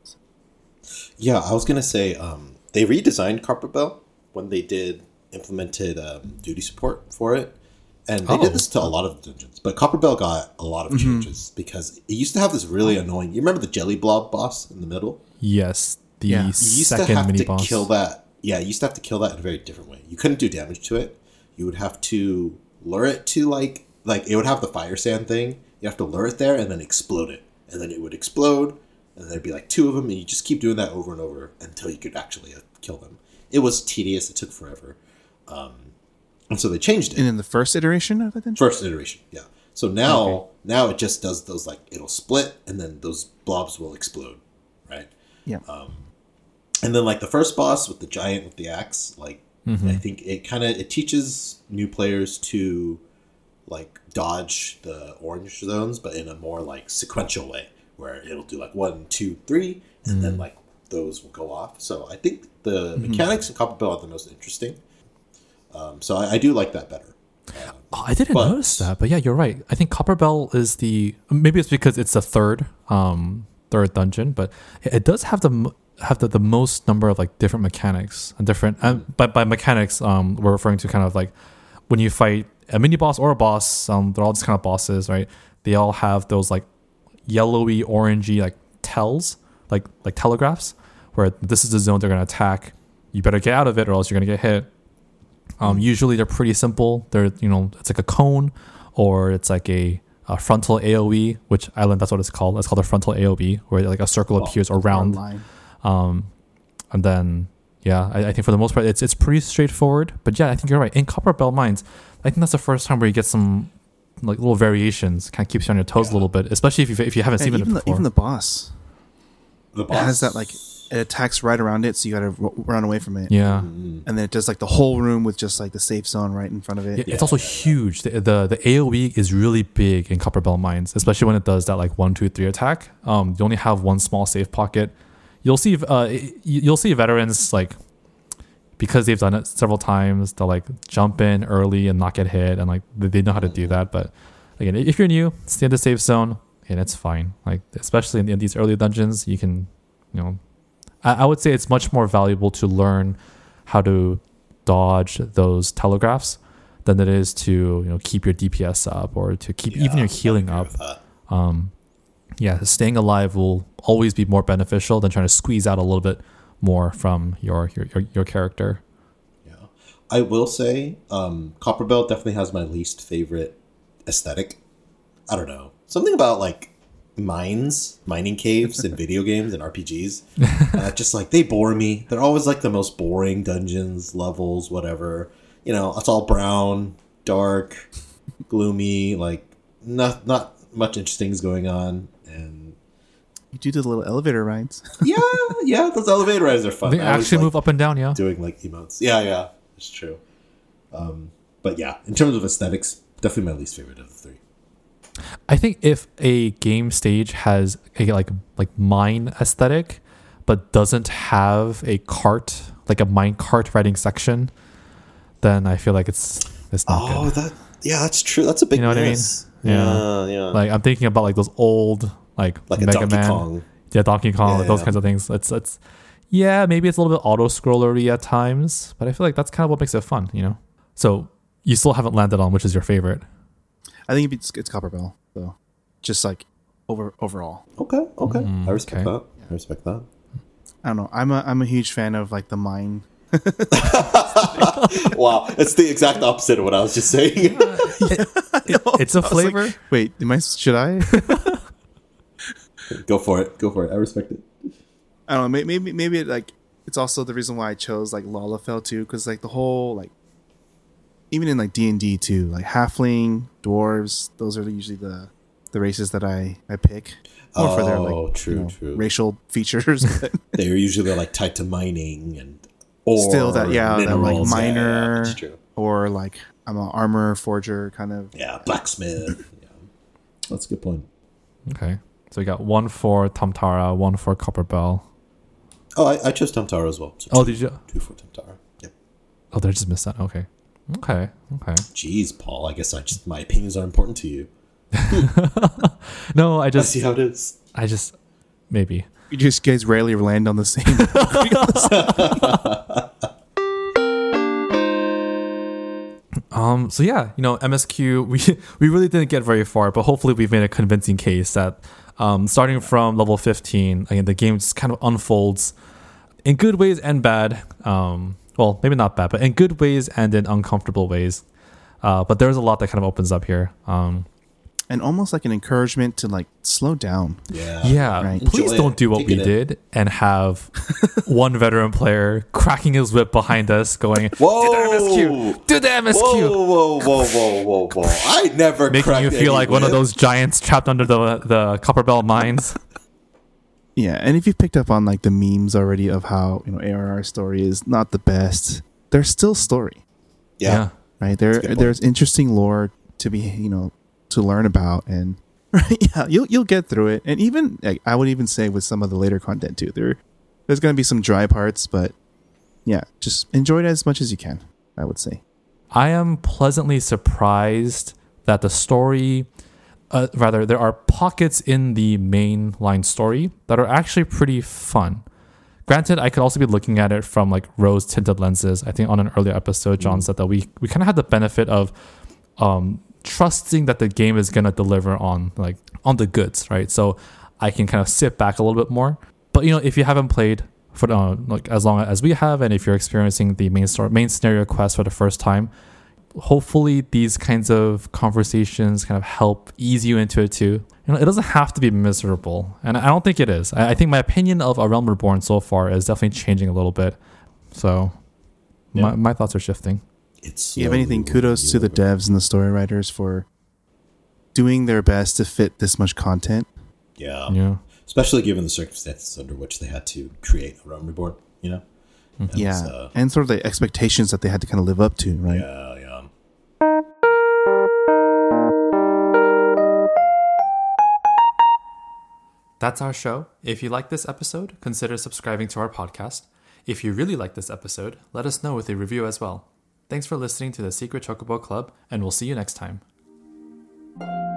[SPEAKER 1] Yeah, I was gonna say um, they redesigned Copperbell when they did implemented um, duty support for it, and they
[SPEAKER 3] Oh.
[SPEAKER 1] did this to a lot of the dungeons. But Copperbell got a lot of
[SPEAKER 2] Mm-hmm.
[SPEAKER 1] changes because it used to have this really annoying. You remember the Jelly Blob boss in the middle?
[SPEAKER 3] Yes, the
[SPEAKER 2] Yeah.
[SPEAKER 1] You used to
[SPEAKER 3] second
[SPEAKER 1] have
[SPEAKER 3] mini
[SPEAKER 1] to
[SPEAKER 3] boss.
[SPEAKER 1] kill that. Yeah, you used to have to kill that in a very different way. You couldn't do damage to it. You would have to lure it to like like it would have the fire sand thing. You have to lure it there and then explode it, and then it would explode, and there'd be like two of them, and you just keep doing that over and over until you could actually uh, kill them. It was tedious. It took forever, um, and so they changed it.
[SPEAKER 2] And in the first iteration of it, then
[SPEAKER 1] First iteration, yeah. So now,
[SPEAKER 2] Okay.
[SPEAKER 1] now it just does those like it'll split, and then those blobs will explode, right?
[SPEAKER 2] yeah,
[SPEAKER 1] And then like the first boss with the giant with the axe, like
[SPEAKER 3] Mm-hmm.
[SPEAKER 1] I think it kind of it teaches new players to like dodge the orange zones, but in a more like sequential way, where it'll do like one, two, three, and
[SPEAKER 3] Mm.
[SPEAKER 1] then like those will go off. So I think the
[SPEAKER 3] Mm-hmm.
[SPEAKER 1] mechanics in Copperbell are the most interesting. Um, so I, I do like that better.
[SPEAKER 3] Oh, I didn't
[SPEAKER 1] But-
[SPEAKER 3] notice that, but yeah, you're right. I think Copperbell is the maybe it's because it's the third um third dungeon, but it does have the mo- have the, the most number of like different mechanics and different. And by by mechanics, um, we're referring to kind of like when you fight a mini boss or a boss. Um, they're all just kind of bosses, right? They all have those like yellowy, orangey like tells, like like telegraphs, where this is the zone they're gonna attack. You better get out of it, or else you're gonna get hit. Um, usually they're pretty simple. They're, you know, it's like a cone or it's like a, a frontal A O E, which I learned that's what it's called. It's called a frontal A O E, where like a circle appears around.
[SPEAKER 2] line.
[SPEAKER 3] Um, and then, yeah, I, I think for the most part, it's it's pretty straightforward. But yeah, I think you're right. In Copperbell Mines, I think that's the first time where you get some like little variations. Kind of keeps you on your toes a little bit, especially if you if you haven't
[SPEAKER 2] And
[SPEAKER 3] seen it
[SPEAKER 2] even the,
[SPEAKER 3] before.
[SPEAKER 2] even the boss,
[SPEAKER 1] The
[SPEAKER 2] it
[SPEAKER 1] boss
[SPEAKER 2] has that like it attacks right around it, so you gotta r- run away from it.
[SPEAKER 3] yeah.
[SPEAKER 2] And then it does like the whole room with just like the safe zone right in front of it.
[SPEAKER 3] Yeah, it's also huge. The, the the A O E is really big in Copperbell Mines, especially when it does that like one, two, three attack. Um, you only have one small safe pocket. You'll see, uh, y- you'll see veterans like because they've done it several times. They'll like jump in early and not get hit, and like they they know how to do that. But again, if you're new, stay in the safe zone, and it's fine. Like especially in, in these early dungeons, you can, you know, I, I would say it's much more valuable to learn how to dodge those telegraphs than it is to, you know, keep your D P S up or to keep even your
[SPEAKER 1] Yeah,
[SPEAKER 3] healing
[SPEAKER 1] I
[SPEAKER 3] up.
[SPEAKER 1] agree with that.
[SPEAKER 3] Um, yeah, staying alive will always be more beneficial than trying to squeeze out a little bit more from your your your, your character.
[SPEAKER 1] Yeah, I will say, um, Copperbell definitely has my least favorite aesthetic. I don't know, something about like mines, mining caves in video games and R P Gs. Uh, just like they bore me. They're always like the most boring dungeons, levels, whatever. You know, it's all brown, dark, gloomy. Like not not much interesting is going on. And
[SPEAKER 2] You do the little elevator rides.
[SPEAKER 1] yeah, yeah, those elevator rides are fun.
[SPEAKER 3] They
[SPEAKER 1] I always
[SPEAKER 3] actually
[SPEAKER 1] like
[SPEAKER 3] move up and down, yeah.
[SPEAKER 1] doing like emotes. Yeah, yeah, it's true. Um, but yeah, in terms of aesthetics, definitely my least favorite of the three.
[SPEAKER 3] I think if a game stage has a like like mine aesthetic, but doesn't have a cart like a mine cart riding section, then I feel like it's It's not
[SPEAKER 1] Oh,
[SPEAKER 3] good.
[SPEAKER 1] that yeah, that's true. That's a big
[SPEAKER 3] You know what I mean?
[SPEAKER 1] miss.
[SPEAKER 3] Yeah.
[SPEAKER 1] Yeah, yeah.
[SPEAKER 3] Like I'm thinking about like those old like,
[SPEAKER 1] Like a
[SPEAKER 3] Mega
[SPEAKER 1] Donkey
[SPEAKER 3] Man,
[SPEAKER 1] Kong.
[SPEAKER 3] yeah, Donkey Kong,
[SPEAKER 1] Yeah,
[SPEAKER 3] like those
[SPEAKER 1] yeah.
[SPEAKER 3] kinds of things. It's it's yeah, maybe it's a little bit auto scrollery at times, but I feel like that's kind of what makes it fun, you know. So you still haven't landed on which is your favorite.
[SPEAKER 2] I think it's, it's Copper Bell. So just like over overall,
[SPEAKER 1] Okay, okay.
[SPEAKER 3] Mm,
[SPEAKER 1] I respect
[SPEAKER 3] okay.
[SPEAKER 1] that. I respect that.
[SPEAKER 2] I don't know. I'm a I'm a huge fan of like the mine.
[SPEAKER 1] Wow, it's the exact opposite of what I was just saying.
[SPEAKER 3] It- it's a
[SPEAKER 2] I was like,
[SPEAKER 3] flavor.
[SPEAKER 2] Wait, am I? Should I?
[SPEAKER 1] Go for it. Go for it. I respect it.
[SPEAKER 2] I don't know. may- Maybe maybe it, like it's also the reason why I chose like Lalafell too, because like the whole like even in like D and D too, like halfling, dwarves, those are usually the the races that I I pick more for their
[SPEAKER 1] Oh,
[SPEAKER 2] like
[SPEAKER 1] true,
[SPEAKER 2] you know,
[SPEAKER 1] true.
[SPEAKER 2] racial features. But
[SPEAKER 1] They're usually like tied to mining and ore,
[SPEAKER 2] still that yeah, that like
[SPEAKER 1] minerals. Yeah, yeah,
[SPEAKER 2] miner
[SPEAKER 1] that's true.
[SPEAKER 2] or like I'm an armor forger kind of.
[SPEAKER 1] Yeah, blacksmith. Yeah, that's a good point.
[SPEAKER 3] Okay, so we got one for Tamtara, one for Copper Bell.
[SPEAKER 1] Oh, I, I chose Tamtara as well. So
[SPEAKER 3] Oh,
[SPEAKER 1] two,
[SPEAKER 3] did you?
[SPEAKER 1] two for Tamtara. Yep.
[SPEAKER 3] Oh, they just missed that. Okay, okay, okay.
[SPEAKER 1] Jeez, Paul. I guess I just my opinions are important to you.
[SPEAKER 3] No, I
[SPEAKER 1] I
[SPEAKER 3] just,
[SPEAKER 1] see how it is.
[SPEAKER 3] I just maybe.
[SPEAKER 2] You just guys rarely land on the same.
[SPEAKER 3] Um. So yeah, you know, M S Q. We we really didn't get very far, but hopefully we've made a convincing case that, um, starting from level fifteen, again, the game just kind of unfolds in good ways and bad. Um. Well, maybe not bad, but in good ways and in uncomfortable ways. Uh. But there's a lot that kind of opens up here. Um.
[SPEAKER 2] And almost like an encouragement to like slow down.
[SPEAKER 1] Yeah.
[SPEAKER 3] Yeah,
[SPEAKER 2] Right.
[SPEAKER 3] please
[SPEAKER 1] Enjoy
[SPEAKER 3] don't
[SPEAKER 1] it.
[SPEAKER 3] do what
[SPEAKER 1] Take
[SPEAKER 3] we
[SPEAKER 1] it in.
[SPEAKER 3] did and have one veteran player cracking his whip behind us, going,
[SPEAKER 1] Whoa!
[SPEAKER 3] "Do the M S Q, do the M S Q,"
[SPEAKER 1] Whoa, whoa, whoa, whoa, whoa, whoa! I never
[SPEAKER 3] making
[SPEAKER 1] cracked
[SPEAKER 3] you feel
[SPEAKER 1] any
[SPEAKER 3] like one of
[SPEAKER 1] whip.
[SPEAKER 3] those giants trapped under the the Copper Bell mines.
[SPEAKER 2] Yeah, and if you've picked up on like the memes already of how you know A R R story is not the best, there's still story,
[SPEAKER 1] Yeah.
[SPEAKER 2] right? There,
[SPEAKER 1] That's a good point.
[SPEAKER 2] there's interesting lore to be you know to learn about, and right, yeah, you'll you'll get through it. And even like, I would even say with some of the later content too, there there's gonna be some dry parts, but yeah, just enjoy it as much as you can. I would say.
[SPEAKER 3] I am pleasantly surprised that the story, uh, rather, there are pockets in the main line story that are actually pretty fun. Granted, I could also be looking at it from like rose tinted lenses. I think on an earlier episode, John said that we we kind of had the benefit of um, trusting that the game is gonna deliver on like on the goods, right? So I can kind of sit back a little bit more. But you know, if you haven't played for uh, like as long as we have, and if you're experiencing the main story, main scenario quest for the first time, hopefully these kinds of conversations kind of help ease you into it too. You know, it doesn't have to be miserable, and I don't think it is. I, I think my opinion of A Realm Reborn so far is definitely changing a little bit. So
[SPEAKER 2] Yeah.
[SPEAKER 3] my my thoughts are shifting.
[SPEAKER 1] It's
[SPEAKER 2] Do you have anything? Kudos to the devs and the story writers for doing their best to fit this much content.
[SPEAKER 1] Yeah.
[SPEAKER 3] Yeah.
[SPEAKER 1] Especially given the circumstances under which they had to create A Realm Reborn, you know? And it's,
[SPEAKER 2] Yeah,
[SPEAKER 1] uh,
[SPEAKER 2] and sort of the expectations that they had to kind of live up to, right?
[SPEAKER 1] yeah, yeah.
[SPEAKER 3] That's our show. If you like this episode, consider subscribing to our podcast. If you really like this episode, let us know with a review as well. Thanks for listening to the Secret Chocobo Club, and we'll see you next time.